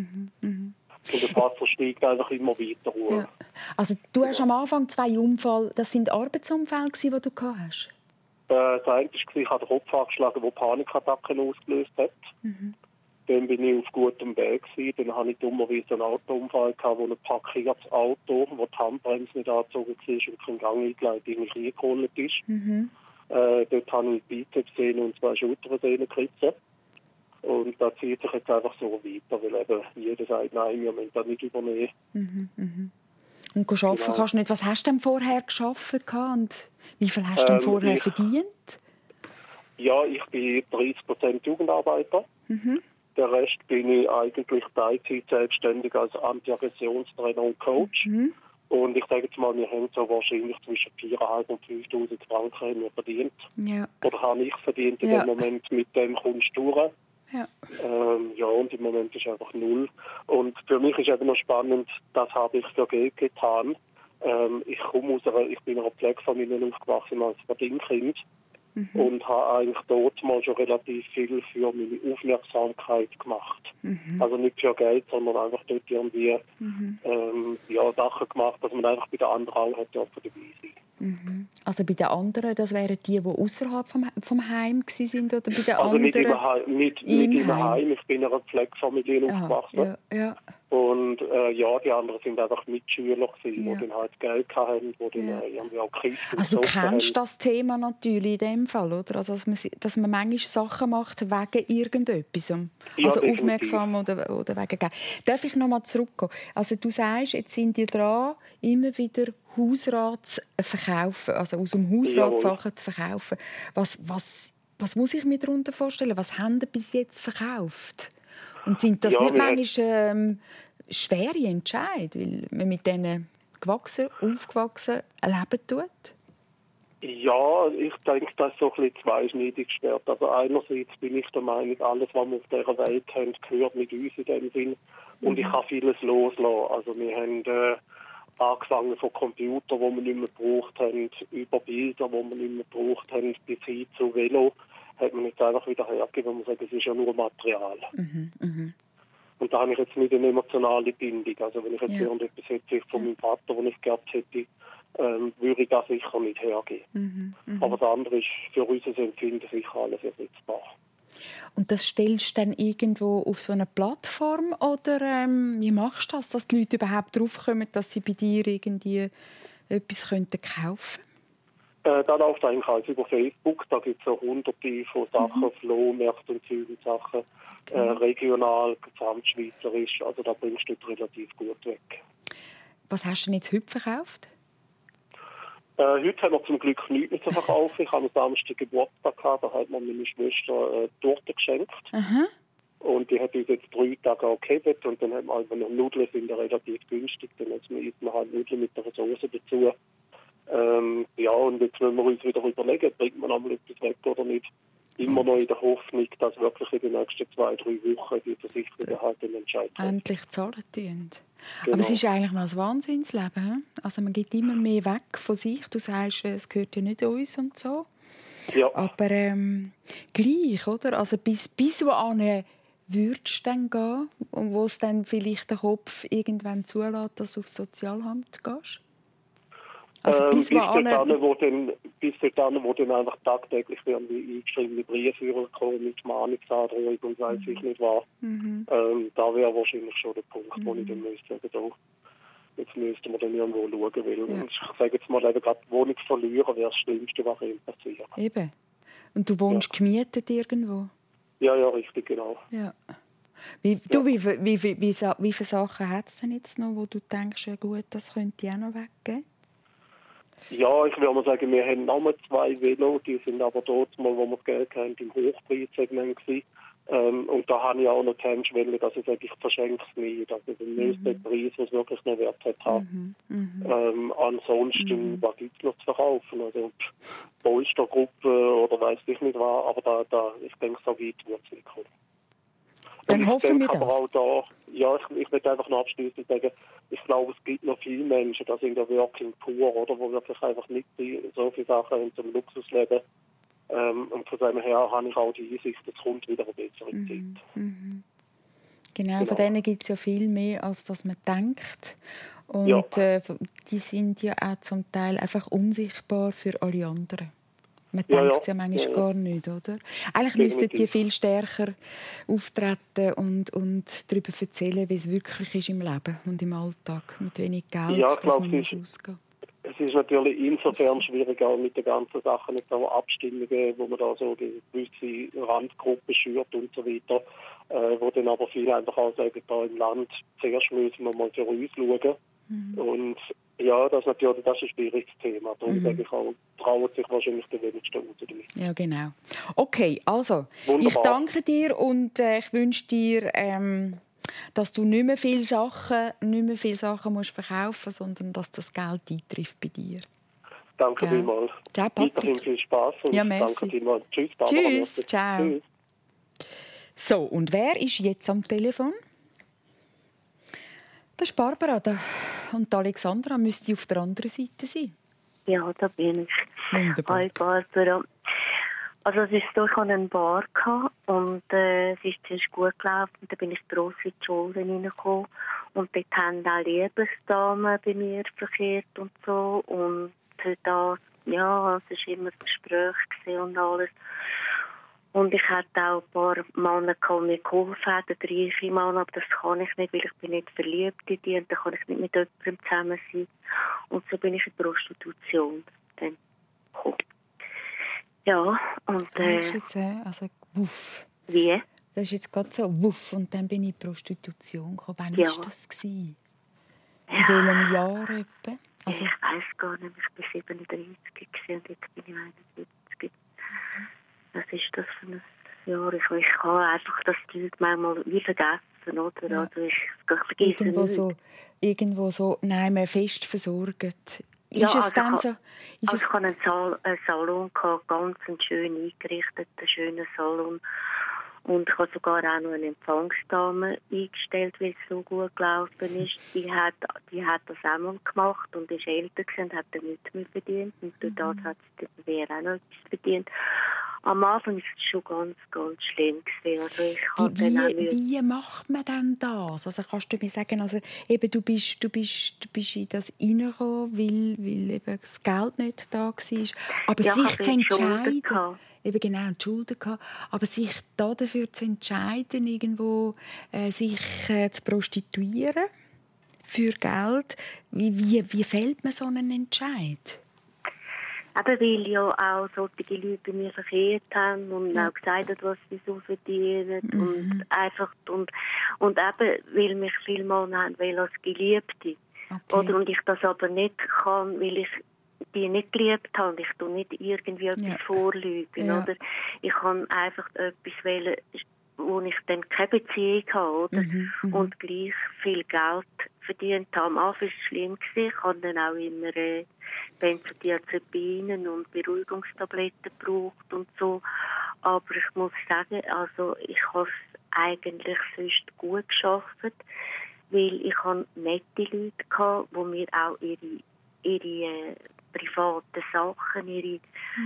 Und der Vater steigt einfach immer weiter hoch. Ja. Also du hast am Anfang 2 Unfälle, das sind Arbeitsunfälle, die du gehabt hast? Das eine war, ich habe den Kopf angeschlagen, der Panikattacken ausgelöst hat. Dann bin ich auf gutem Weg gewesen. Dann hatte ich dummerweise einen Autounfall, wo ein parkiertes Auto, wo die Handbremse nicht angezogen war und kein Gang eingeleitet, in mich reingerollt ist. Dort habe ich Bizepssehne und 2 Schultersehnen gerissen. Und das zieht sich jetzt einfach so weiter, weil eben jeder sagt, nein, wir müssen das nicht übernehmen. Und arbeiten kannst du nicht. Was hast du denn vorher gearbeitet und wie viel hast du denn vorher verdient? Ja, ich bin 30% Jugendarbeiter. Der Rest bin ich eigentlich Teilzeit selbstständig als Anti-Aggressionstrainer und Coach. Und ich sage jetzt mal, wir haben so wahrscheinlich zwischen 4'500 und 5'000 Franken verdient. Ja. Oder habe ich verdient in dem Moment, mit dem kommst du durch. Ja. Und im Moment ist einfach 0. Und für mich ist eben noch spannend, das habe ich für Geld getan. Ich bin in einer Pflegefamilie aufgewachsen als Verdingkind und habe eigentlich dort mal schon relativ viel für meine Aufmerksamkeit gemacht. Also nicht für Geld, sondern einfach dort irgendwie Sachen gemacht, dass man einfach bei den anderen auch dabei sein. Also bei den anderen, das wären die außerhalb vom Heim waren, oder bei den also anderen? Nicht im Heim. Ich bin in einer Pflegefamilie aufgewachsen. Ja. Und die anderen sind einfach Mitschüler gewesen, die dann halt Geld hatten, die dann irgendwie auch Kisten Also du kennst das Thema natürlich in dem Fall, oder? Also, dass man manchmal Sachen macht wegen irgendetwas. Also definitiv. aufmerksam oder wegen Geld. Darf ich noch mal zurückgehen? Also du sagst, jetzt sind die dran, immer wieder Hausrat zu verkaufen, also aus dem Hausrat Sachen zu verkaufen. Was muss ich mir darunter vorstellen? Was haben Sie bis jetzt verkauft? Und sind das nicht manchmal schwere Entscheidungen, weil man mit denen aufgewachsen leben tut? Ja, ich denke, das ist so ein bisschen zweischneidig schwert. Also einerseits bin ich der Meinung, alles, was wir auf dieser Welt haben, gehört mit uns in dem Sinn. Und ich kann vieles loslassen. Also wir haben angefangen von Computern, die wir nicht mehr gebraucht haben, über Bilder, die wir nicht mehr gebraucht haben, bis hin zu Velo, hat man jetzt einfach wieder hergegeben, und man sagt, es ist ja nur Material. Und da habe ich jetzt nicht eine emotionale Bindung. Also wenn ich jetzt irgendetwas hätte von meinem Vater, den ich gehabt hätte, würde ich das sicher nicht hergeben. Aber das andere ist für unser Empfinden sicher alles ersetzbar. Und das stellst du dann irgendwo auf so eine Plattform? Oder wie machst du das, dass die Leute überhaupt drauf kommen, dass sie bei dir irgendwie etwas kaufen könnten? Da läuft eigentlich alles über Facebook. Da gibt es so hunderte von Sachen, Flohmärkte und Sachen, regional, gesamtschweizerisch. Also da bringst du relativ gut weg. Was hast du denn jetzt heute verkauft? Heute haben wir zum Glück nichts mehr zu verkaufen. Ich habe am Samstag Geburtstag gehabt, da hat mir meine Schwester Torte geschenkt. Und die hat uns jetzt 3 Tage auch gehabt. Und dann haben wir also noch Nudeln, sind relativ günstig. Dann isst man halt Nudeln mit einer Soße dazu. Und jetzt müssen wir uns wieder überlegen, bringt man einmal etwas weg oder nicht. Immer noch in der Hoffnung, dass wirklich in den nächsten 2-3 Wochen die Versicherungen halt den Entscheid treffen. Endlich zahlen tun. Genau. Aber es ist eigentlich noch ein Wahnsinnsleben. He? Also man geht immer mehr weg von sich. Du sagst, es gehört ja nicht uns und so. Ja. Aber gleich, oder? Also bis wohin würdest du dann gehen? Und wo es dann vielleicht der Kopf irgendwann zulässt, dass du auf Sozialamt gehst? Also bis dorthin, wo dann einfach tagtäglich irgendwie eingeschriebene Briefe kommen mit Mahnungsandrohung und weiss ich nicht was. Da wäre wahrscheinlich schon der Punkt, wo ich dann müsste sagen, jetzt müssten wir dann irgendwo schauen, weil ich sage jetzt mal, eben gerade die Wohnung verlieren wäre das Schlimmste, was passiert. Eben. Und du wohnst gemietet irgendwo? Ja, richtig, genau. Ja. Wie viele Sachen hat es denn jetzt noch, wo du denkst, ja gut, das könnte ich auch noch weggeben? Ja, ich würde mal sagen, wir haben noch 2 Velo, die sind aber dort mal, wo wir das Geld haben, im Hochpreissegment gewesen. Und da habe ich auch noch die Hemmschwelle, dass ich sage, ich verschenke es nicht. Also den nächsten Preis, was wirklich noch Wert hat. Ansonsten, was gibt es noch zu verkaufen? Also Polstergruppe oder weiss ich nicht was, aber ich denke, so weit wird es nicht kommen. Dann hoffen wir das. Aber auch da, ich möchte einfach noch abschließend sagen, ich glaube, es gibt noch viele Menschen, das sind ja Working Poor, oder, wo wirklich einfach nicht so viele Sachen haben zum Luxusleben. Und von dem her habe ich auch die Einsicht, es kommt wieder eine bessere Zeit. Genau, von denen gibt es ja viel mehr, als dass man denkt. Und die sind ja auch zum Teil einfach unsichtbar für alle anderen. Man denkt es ja manchmal gar nicht, oder? Eigentlich müssten die viel stärker auftreten und darüber erzählen, wie es wirklich ist im Leben und im Alltag, mit wenig Geld, dass man ausgeht. Es ist natürlich insofern schwierig, auch mit den ganzen Sachen, mit den Abstimmungen, wo man da so die gewisse Randgruppe schürt und so weiter, wo dann aber viele einfach auch sagen, da im Land zuerst müssen wir mal für uns schauen. Und ja, das ist natürlich ein schwieriges Thema. Darum sage ich auch, trauen sich wahrscheinlich die wenigsten raus damit. Ja, genau. Okay, also, wunderbar. Ich danke dir und ich wünsche dir, dass du nicht mehr viele Sachen musst verkaufen, sondern dass das Geld eintrifft bei dir. Danke vielmals. Ciao, Patrick. Weiterhin viel Spaß und danke vielmals. Tschüss, Barbara. Tschüss, ciao. Tschüss. So, und wer ist jetzt am Telefon? Das ist Barbara und Alexandra müsste auf der anderen Seite sein. Ja, da bin ich. Wunderbar. Hi Barbara. Also es ist so, ich hatte eine Bar und es ist zuerst gut gelaufen. Dann bin ich gross in die Schule reingekommen. Und dort haben auch Liebesdamen bei mir verkehrt und so. Und das, es war immer ein Gespräch und alles. Und Und ich hatte auch ein paar Männer, die mir geholfen haben, reiche Männer, aber das kann ich nicht, weil ich bin nicht verliebt in die und dann kann ich nicht mit jemandem zusammen sein. Und so bin ich in Prostitution dann gekommen. Ja, und... Das ist jetzt, also, wuff. Wie? Das ist jetzt gerade so, wuff, und dann bin ich in die Prostitution gekommen. Wann war das gewesen? In welchem Jahr etwa? Also, ich weiss gar nicht, ich war 37 und jetzt bin ich 71. Was ist das für ein Jahr? Ich kann einfach das Zeug manchmal wie vergessen, oder? Ja. Also ich vergesse irgendwo so, nein, man fest versorgt. Ja, Ist es dann so? Ich hatte einen Salon, ganz schön eingerichtet, einen schönen Salon. Und ich habe sogar auch noch eine Empfangsdame eingestellt, weil es so gut gelaufen ist. Die hat das auch mal gemacht und ist älter gewesen und hat dann nichts mehr verdient. Und dort hat sie auch noch etwas verdient. Am Anfang war es schon ganz, ganz schlimm gewesen. Also wie macht man denn das? Also kannst du mir sagen, also eben, du bist in das reingekommen, weil eben das Geld nicht da war. Aber ja, sich zu entscheiden, eben genau, die Schulden gehabt, aber sich dafür zu entscheiden, irgendwo sich zu prostituieren für Geld, wie fällt man so einen Entscheid? Eben weil ja auch solche Leute bei mir verkehrt haben und auch gesagt haben, was sie so verdienen. Und einfach, und eben, weil mich viele Männer haben wollen als Geliebte. Okay. Oder, und ich das aber nicht kann, weil ich die nicht geliebt habe. Ich tue nicht irgendwie etwas vorlügen. Ja. Oder ich kann einfach etwas wählen, wo ich dann keine Beziehung habe. Oder? Und gleich viel Geld verdient habe. Am Anfang war es schlimm. Ich habe dann auch immer Benzodiazepinen und Beruhigungstabletten gebraucht und so. Aber ich muss sagen, also ich habe es eigentlich sonst gut geschafft, weil ich hatte nette Leute gehabt, die mir auch ihre privaten Sachen, ihre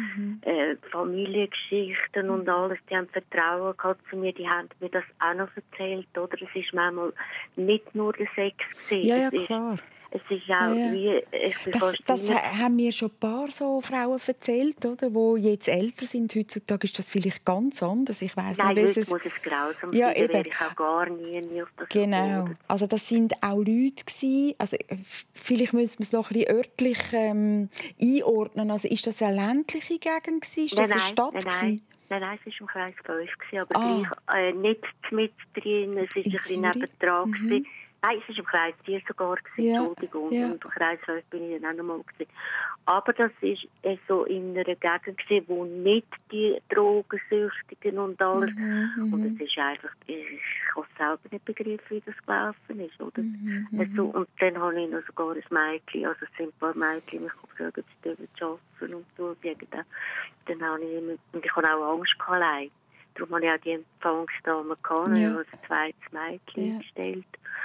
Familiengeschichten und alles, die haben Vertrauen gehabt zu mir, die haben mir das auch noch erzählt, oder? Es ist manchmal nicht nur der Sex gewesen. Ja, klar. Es ist auch wie... Das haben mir schon ein paar so Frauen erzählt, oder? Die jetzt älter sind. Heutzutage ist das vielleicht ganz anders. Ich weiss Nein, nicht, heute muss es grausam ja, sein. Da wäre ich auch gar nie auf das Genau. gekommen. Also das sind auch Leute gewesen. Also vielleicht müssen wir es noch ein bisschen örtlich einordnen. Also ist das eine ländliche Gegend gewesen? Ist das eine Stadt gewesen? Nein, es war im Kreis 5, aber gleich nicht mit drin. Es war ein bisschen nebendran. Nein, es war im Kreis 4 sogar, Entschuldigung. Ja. Und im Kreis 5 bin ich dann auch noch mal gewesen. Aber das war so in einer Gegend gewesen, wo nicht die Drogensüchtigen und alles. Und es ist einfach, ich habe selber nicht begriffen, wie das gelaufen ist, oder? Also, und dann habe ich noch sogar ein Mädchen, also es sind ein paar Mädchen, mich gefragt, ob sie arbeiten und so. Dann habe ich habe auch Angst gehabt, allein. Darum habe ich auch die Empfangsdame gehabt, und habe ein zweites Mädchen eingestellt.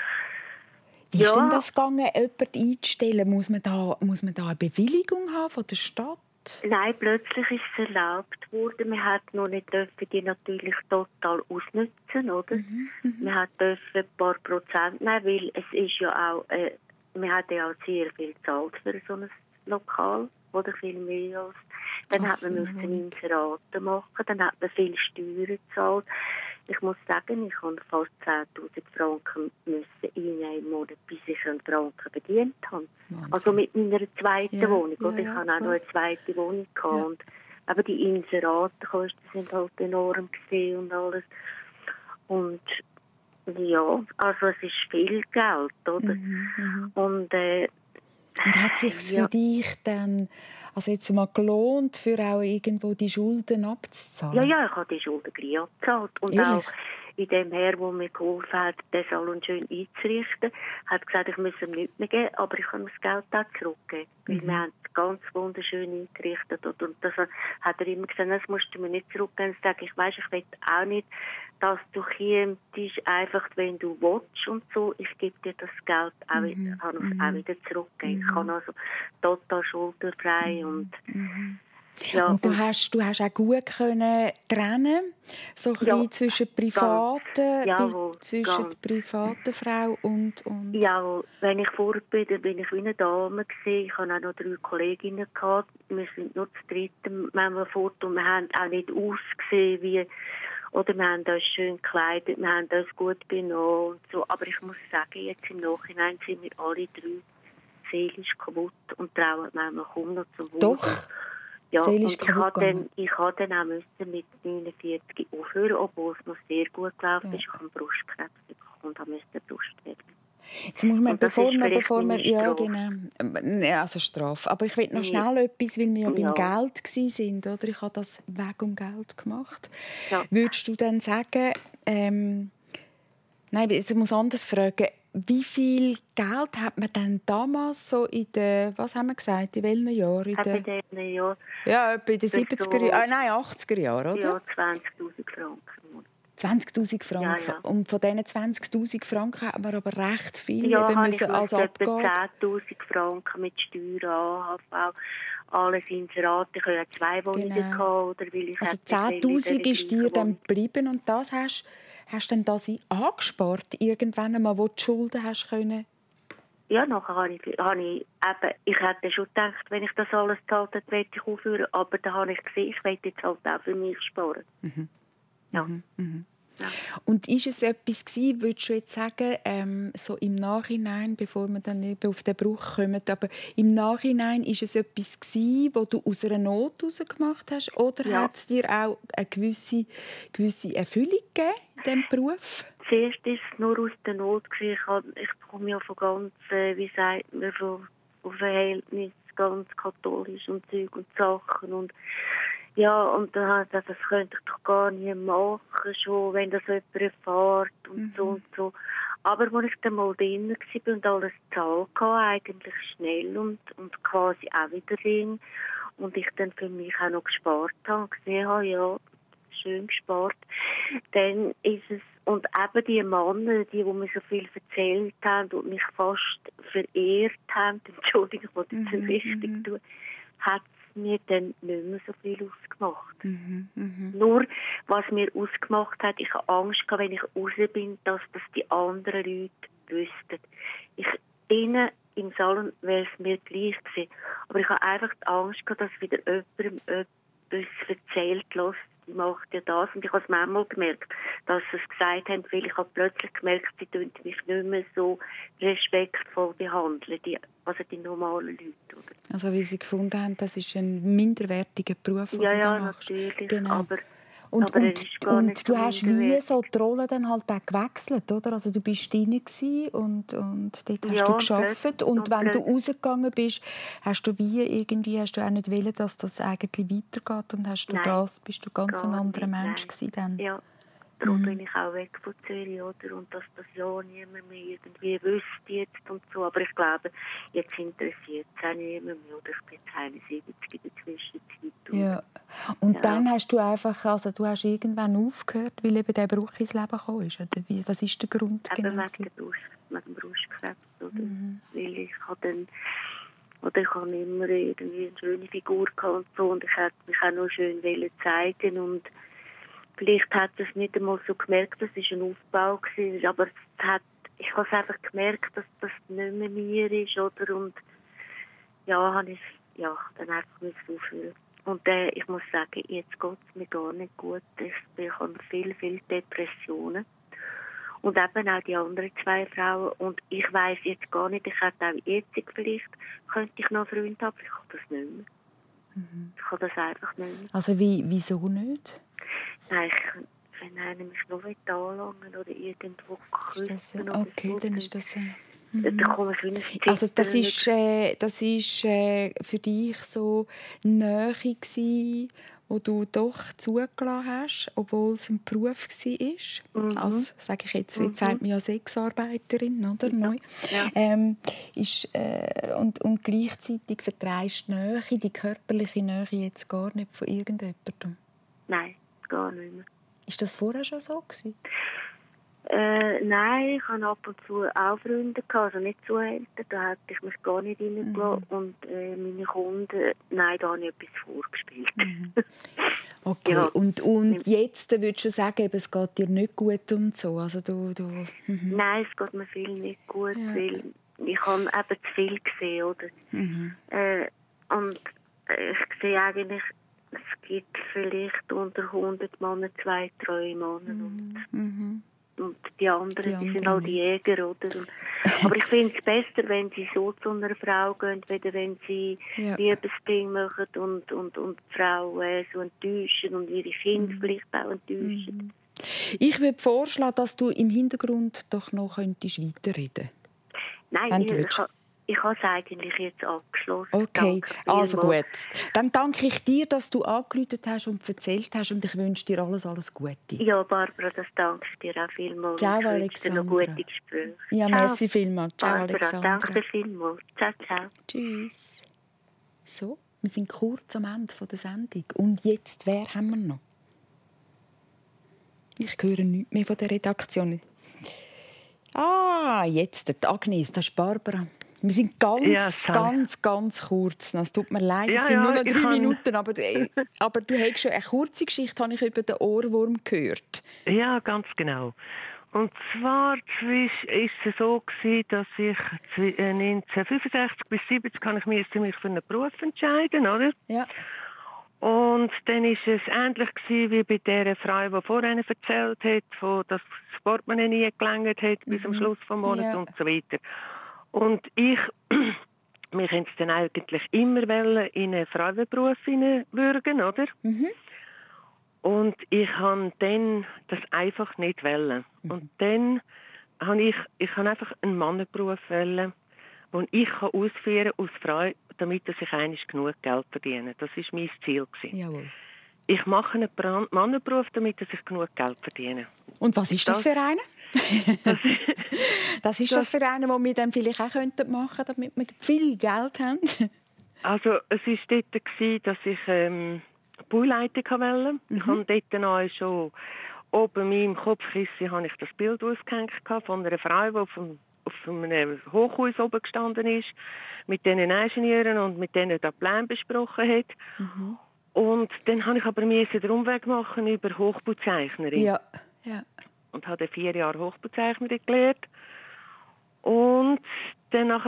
Wie ist denn das gegangen, jemanden einzustellen? Muss man da eine Bewilligung haben von der Stadt? Nein, plötzlich ist es erlaubt worden. Wir hatten noch nicht dürfen die natürlich total ausnutzen, oder? Wir dürfen ein paar Prozent nehmen, weil es ist ja auch, wir hatten ja auch sehr viel gezahlt für so ein Lokal, oder viel mehr als. Dann hat man Inserate machen, dann hat man viel Steuern gezahlt. Ich muss sagen, ich habe fast 10'000 Franken einnehmen im Monat, bis ich einen Franken verdient habe. Wahnsinn. Also mit meiner zweiten Wohnung. Oder? Ich habe auch noch eine zweite Wohnung gehabt. Aber die Inseratenkosten sind halt enorm gewesen und alles. Und ja, also es ist viel Geld, oder? Und hat sich für dich dann also jetzt mal gelohnt, für auch irgendwo die Schulden abzuzahlen? Ja, ich habe die Schulden gleich abgezahlt. Und auch in dem Herr, der mir geholfen hat, den Salon schön einzurichten, hat gesagt, ich muss ihm nichts mehr geben, aber ich kann ihm das Geld auch zurückgeben. Weil wir haben es ganz wunderschön eingerichtet. Und das hat er immer gesagt, das musst du mir nicht zurückgeben. Ich sage, ich weiss, ich will auch nicht, dass du kommst, einfach, wenn du willst und so, ich gebe dir das Geld auch, auch wieder zurückgeben. Ich kann also total schuldenfrei und Ja, und du hast auch gut können trennen, so ein bisschen zwischen zwischen der privaten Frau und... Ja, wenn ich fort bin, dann bin ich wie eine Dame gewesen. Ich hatte auch noch 3 Kolleginnen gehabt. Wir sind nur zu dritt manchmal fort und wir haben auch nicht ausgesehen wie, oder wir haben uns schön gekleidet, wir haben uns gut benommen und so. Aber ich muss sagen, jetzt im Nachhinein sind wir alle 3 seelisch kaputt und trauen manchmal kaum noch zum Haus. Doch. Ja, seelisch und ich musste dann auch mit 49 aufhören, obwohl es noch sehr gut gelaufen ist. Ich habe Brustkrebs bekommen und musste Brust werden. Jetzt muss man, bevor wir ja, Strafe. genau, ja, also Strafe. Aber ich will noch schnell etwas, weil wir ja beim Geld waren, oder? Ich habe das wegen Geld gemacht. Ja. Würdest du dann sagen, nein, ich muss anders fragen, wie viel Geld hat man denn damals so in den, was haben wir gesagt, in welchen Jahren? Ja, etwa in den 70er Jahren, nein, 80er Jahren, oder? Ja, 20'000 Franken. 20'000 Franken. Ja. Und von diesen 20'000 Franken hat man aber recht viel ja, müssen als Abgabe. Etwa 10'000 Franken mit Steuern, AHV, alles Inserat. Ich hatte 2 Wohnungen gehabt, oder weil ich also 10'000 ist dir dann geblieben und das hast du dann das angespart, irgendwann einmal, wo du die Schulden hast können? Ja, nachher habe ich hätte schon gedacht, wenn ich das alles gezahlt hätte, werde ich aufhören. Aber da habe ich gesehen, ich will jetzt halt auch für mich sparen. Ja. Ja. Und ist es etwas gewesen, würdest du jetzt sagen, so im Nachhinein, bevor wir dann eben auf den Bruch kommen, aber im Nachhinein ist es etwas gewesen, wo du aus einer Not heraus gemacht hast, oder hat es dir auch eine gewisse Erfüllung gegeben in diesem Beruf? Zuerst war es nur aus der Not. Ich komme ja von ganz, wie sagt man, von Verhältnis, ganz katholisch und Zeug und Sachen und ja, und dann habe ich gesagt, das könnte ich doch gar nicht machen, schon, wenn das jemand erfährt und so und so. Aber als ich dann mal drin war und alles gezahlt hatte, eigentlich schnell und quasi auch wieder drin, und ich dann für mich auch noch gespart habe und gesehen habe, ja, schön gespart, dann ist es, und eben die Männer, die mir so viel erzählt haben und mich fast verehrt haben, Entschuldigung, ich wollte es richtig tun, hat mir dann nicht mehr so viel ausgemacht. Nur, was mir ausgemacht hat, ich habe Angst gehabt, wenn ich raus bin, dass das die anderen Leute wüssten. Innen im Salon wäre es mir gleich gewesen. Aber ich habe einfach die Angst gehabt, dass wieder jemandem etwas erzählt, lässt, die macht ja das. Und ich habe es manchmal gemerkt, dass sie es gesagt haben, weil ich habe plötzlich gemerkt, sie tun mich nicht mehr so respektvoll behandeln, die normalen Leute. Oder? Also wie sie gefunden haben, das ist ein minderwertiger Beruf, den du da machst. Natürlich, genau. aber und du hast wie so die Rolle dann halt auch gewechselt, oder? Also du bist drin und dort hast du gearbeitet und wenn du rausgegangen bist, hast du auch nicht wollen, dass das eigentlich weitergeht und bist du ganz ein anderer Mensch gewesen dann? Ja. Darum bin ich auch weg von Zürich, oder? Und dass das ja niemand mehr irgendwie wüsste jetzt und so. Aber ich glaube, jetzt interessiert es auch niemand mehr. Oder ich bin jetzt 71 in der Zwischenzeit. Ja. Und dann hast du einfach, also du hast irgendwann aufgehört, weil eben der Bruch ins Leben gekommen ist. Oder was ist der Grund eben genau? Wegen dem Brustkrebs, oder? Weil ich habe immer irgendwie eine schöne Figur gehabt und so. Und ich wollte mich auch noch schön zeigen und vielleicht hat es nicht einmal so gemerkt, dass es ein Aufbau war, aber ich habe es einfach gemerkt, dass das nicht mehr mir ist, oder? Und habe ich dann einfach aufhören. Und ich muss sagen, jetzt geht es mir gar nicht gut. Ich habe viel Depressionen. Und eben auch die anderen 2 Frauen. Und ich weiss jetzt gar nicht, ich hätte auch jetzt vielleicht, könnte ich noch einen Freund haben, aber ich kann das nicht mehr. Ich kann das einfach nicht mehr. Also wieso nicht? Nein, wenn einer mich noch anlangen oder irgendwo küssen. Okay, dann ist das... Dann komme ich wie ein Zittern. Also das ist für dich so Nähe gewesen, wo du doch zugelassen hast, obwohl es ein Beruf war. Also, sage ich jetzt sagt man ja Sexarbeiterin, oder? Ja. Und gleichzeitig vertreibst du die Nähe, die körperliche Nähe jetzt gar nicht von irgendjemandem? Nein, gar nicht mehr. Ist das vorher schon so gewesen? Nein, ich hatte ab und zu auch Freunde, also nicht so älter, da hätte ich mich gar nicht reingelassen. Und meine Kunden, nein, da habe ich etwas vorgespielt. Okay, Ja. und jetzt würdest du sagen, eben, es geht dir nicht gut und so? Also Nein, es geht mir viel nicht gut, weil ich habe eben zu viel gesehen, oder? Und ich sehe eigentlich, es gibt vielleicht unter 100 Männer 2, 3 Männer. Und die anderen, die sind halt die Jäger, oder? Aber ich finde es besser, wenn sie so zu einer Frau gehen, weder wenn sie Liebesdinge machen und die Frau so enttäuschen und ihre Kinder vielleicht auch enttäuschen. Ich würde vorschlagen, dass du im Hintergrund doch noch weiterreden könntest. Nein, ich habe es eigentlich jetzt abgeschlossen. Okay, also gut. Dann danke ich dir, dass du angerufen hast und erzählt hast und ich wünsche dir alles Gute. Ja, Barbara, das danke ich dir auch vielmals. Ciao, ich Alexandra. Noch gute Gespräche. Ja, merci vielmals. Ciao, Barbara, Alexandra. danke vielmals. Ciao, ciao. Tschüss. So, wir sind kurz am Ende der Sendung. Und jetzt, wer haben wir noch? Ich höre nichts mehr von der Redaktion. Jetzt, die Agnes, das ist Barbara. Wir sind ganz kurz. Es tut mir leid, es sind nur noch 3 Minuten. Aber du hast schon eine kurze Geschichte, habe ich über den Ohrwurm gehört. Ja, ganz genau. Und zwar war es so, dass ich 1965 bis 1970 kann ich mich für einen Beruf entscheiden, oder? Ja. Und dann war es ähnlich wie bei der Frau, die vorhin erzählt hat, dass das Portemonnaie nie gelangt hat bis zum Schluss des Monats und so weiter. Und wir können es dann eigentlich immer in einen Frauenberuf hineinwürgen, oder? Und ich habe dann das einfach nicht wollen. Und dann habe ich einfach einen Mannenberuf wollen, den ich ausführen kann als Frau, damit ich eigentlich genug Geld verdiene. Das war mein Ziel. Jawohl. Ich mache einen Mannenberuf, damit ich genug Geld verdiene. Und was ist das für einen? Das ist das für einen, den wir dann vielleicht auch machen könnten, damit wir viel Geld haben? Also es war dort, dass ich Bauleitung wollte. Ich habe dort noch schon oben in meinem Kopfkissen habe ich das Bild ausgehängt von einer Frau, die auf einem Hochhaus oben gestanden ist, mit diesen Ingenieuren und mit denen den Plan besprochen hat. Und dann habe ich aber den Umweg machen über Hochbauzeichnerin. Ja. Und habe 4 Jahre Hochbauzeichnerin gelernt. Und dann war es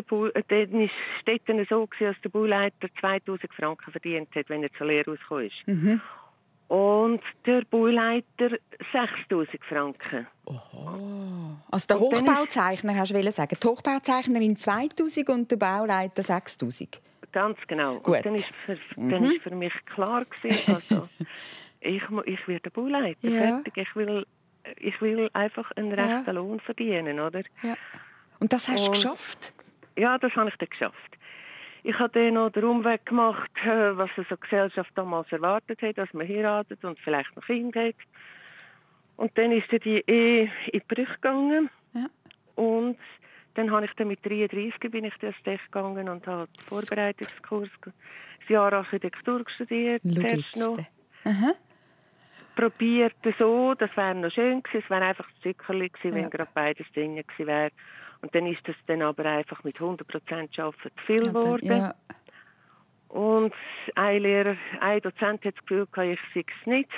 dort so, dass der Bauleiter 2000 Franken verdient hat, wenn er zur Lehre rausgekommen ist. Und der Bauleiter 6000 Franken. Oho. Also der Hochbauzeichner, hast du sagen? Die Hochbauzeichnerin 2000 und der Bauleiter 6000. Ganz genau. Gut. Und dann war für mich klar gewesen, also, ich werde Bauleiter. Fertig. Ich will einfach einen rechten Lohn verdienen, oder? Ja. Und das hast du geschafft? Ja, das habe ich dann geschafft. Ich habe dann noch den Umweg gemacht, was so die Gesellschaft damals erwartet hat, dass man heiratet und vielleicht noch Kinder hat. Und dann ist die Ehe in die Brüche gegangen. Ja. Und dann habe ich dann mit 33 bin ich das gegangen und habe den Vorbereitungskurs, ein Jahr Architektur studiert. Probiert so, das wäre noch schön gewesen, es wäre einfach ein Zückerli gewesen, wenn gerade beides drin gewesen wäre. Und dann ist das dann aber einfach mit 100% Arbeiten zu viel geworden. Ja. Und ein Dozent hat das Gefühl gehabt, ich sei es nicht.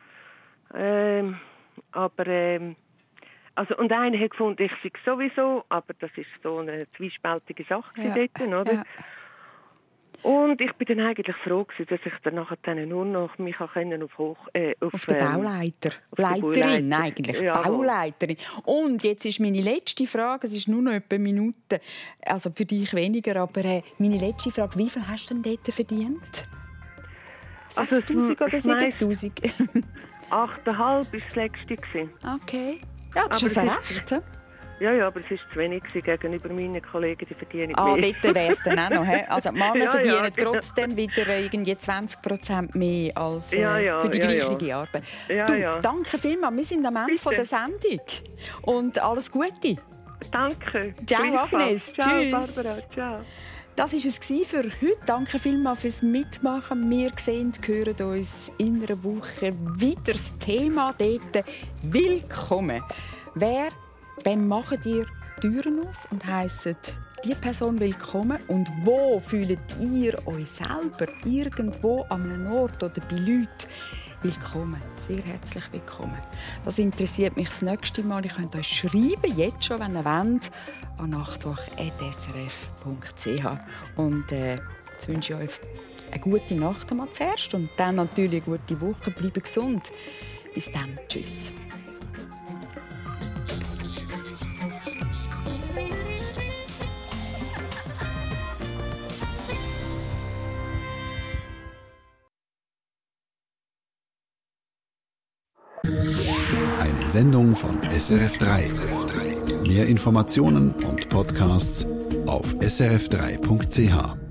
Und einer hat gefunden, ich sei es sowieso, aber das ist so eine zwiespältige Sache dort, oder? Ja. Und ich bin dann eigentlich froh gewesen, dass ich dann nachher nur noch mich auf den Bauleiter, Leiterin eigentlich, ja, Bauleiterin. Und jetzt ist meine letzte Frage, es ist nur noch etwa eine Minute, also für dich weniger, aber meine letzte Frage, wie viel hast du denn dort verdient? 6'000 oder 7'000? 8,5 war das letzte. Okay, ja, das ist ja recht. Ja, aber es war zu wenig gegenüber meinen Kollegen, die verdienen mehr. Dort wäre es dann auch noch. Also die Männer verdienen trotzdem wieder irgendwie 20% mehr als für die gleiche Arbeit. Danke vielmals, wir sind am Ende der Sendung. Und alles Gute. Danke. Ciao Agnes. Ciao, tschüss. Barbara. Ciao. Das war es für heute. Danke vielmals fürs Mitmachen. Wir sehen und hören uns in einer Woche wieder das Thema dort. Willkommen. Wem machen ihr Türen auf und heissen die Person willkommen? Und wo fühlt ihr euch selber irgendwo an einem Ort oder bei Leuten willkommen? Sehr herzlich willkommen. Das interessiert mich das nächste Mal. Ihr könnt euch schreiben, jetzt schon, wenn ihr wollt, an nachtwache@srf.ch. Und jetzt wünsche ich euch eine gute Nacht einmal zuerst und dann natürlich eine gute Woche. Bleibt gesund. Bis dann. Tschüss. Eine Sendung von SRF 3. Mehr Informationen und Podcasts auf srf3.ch.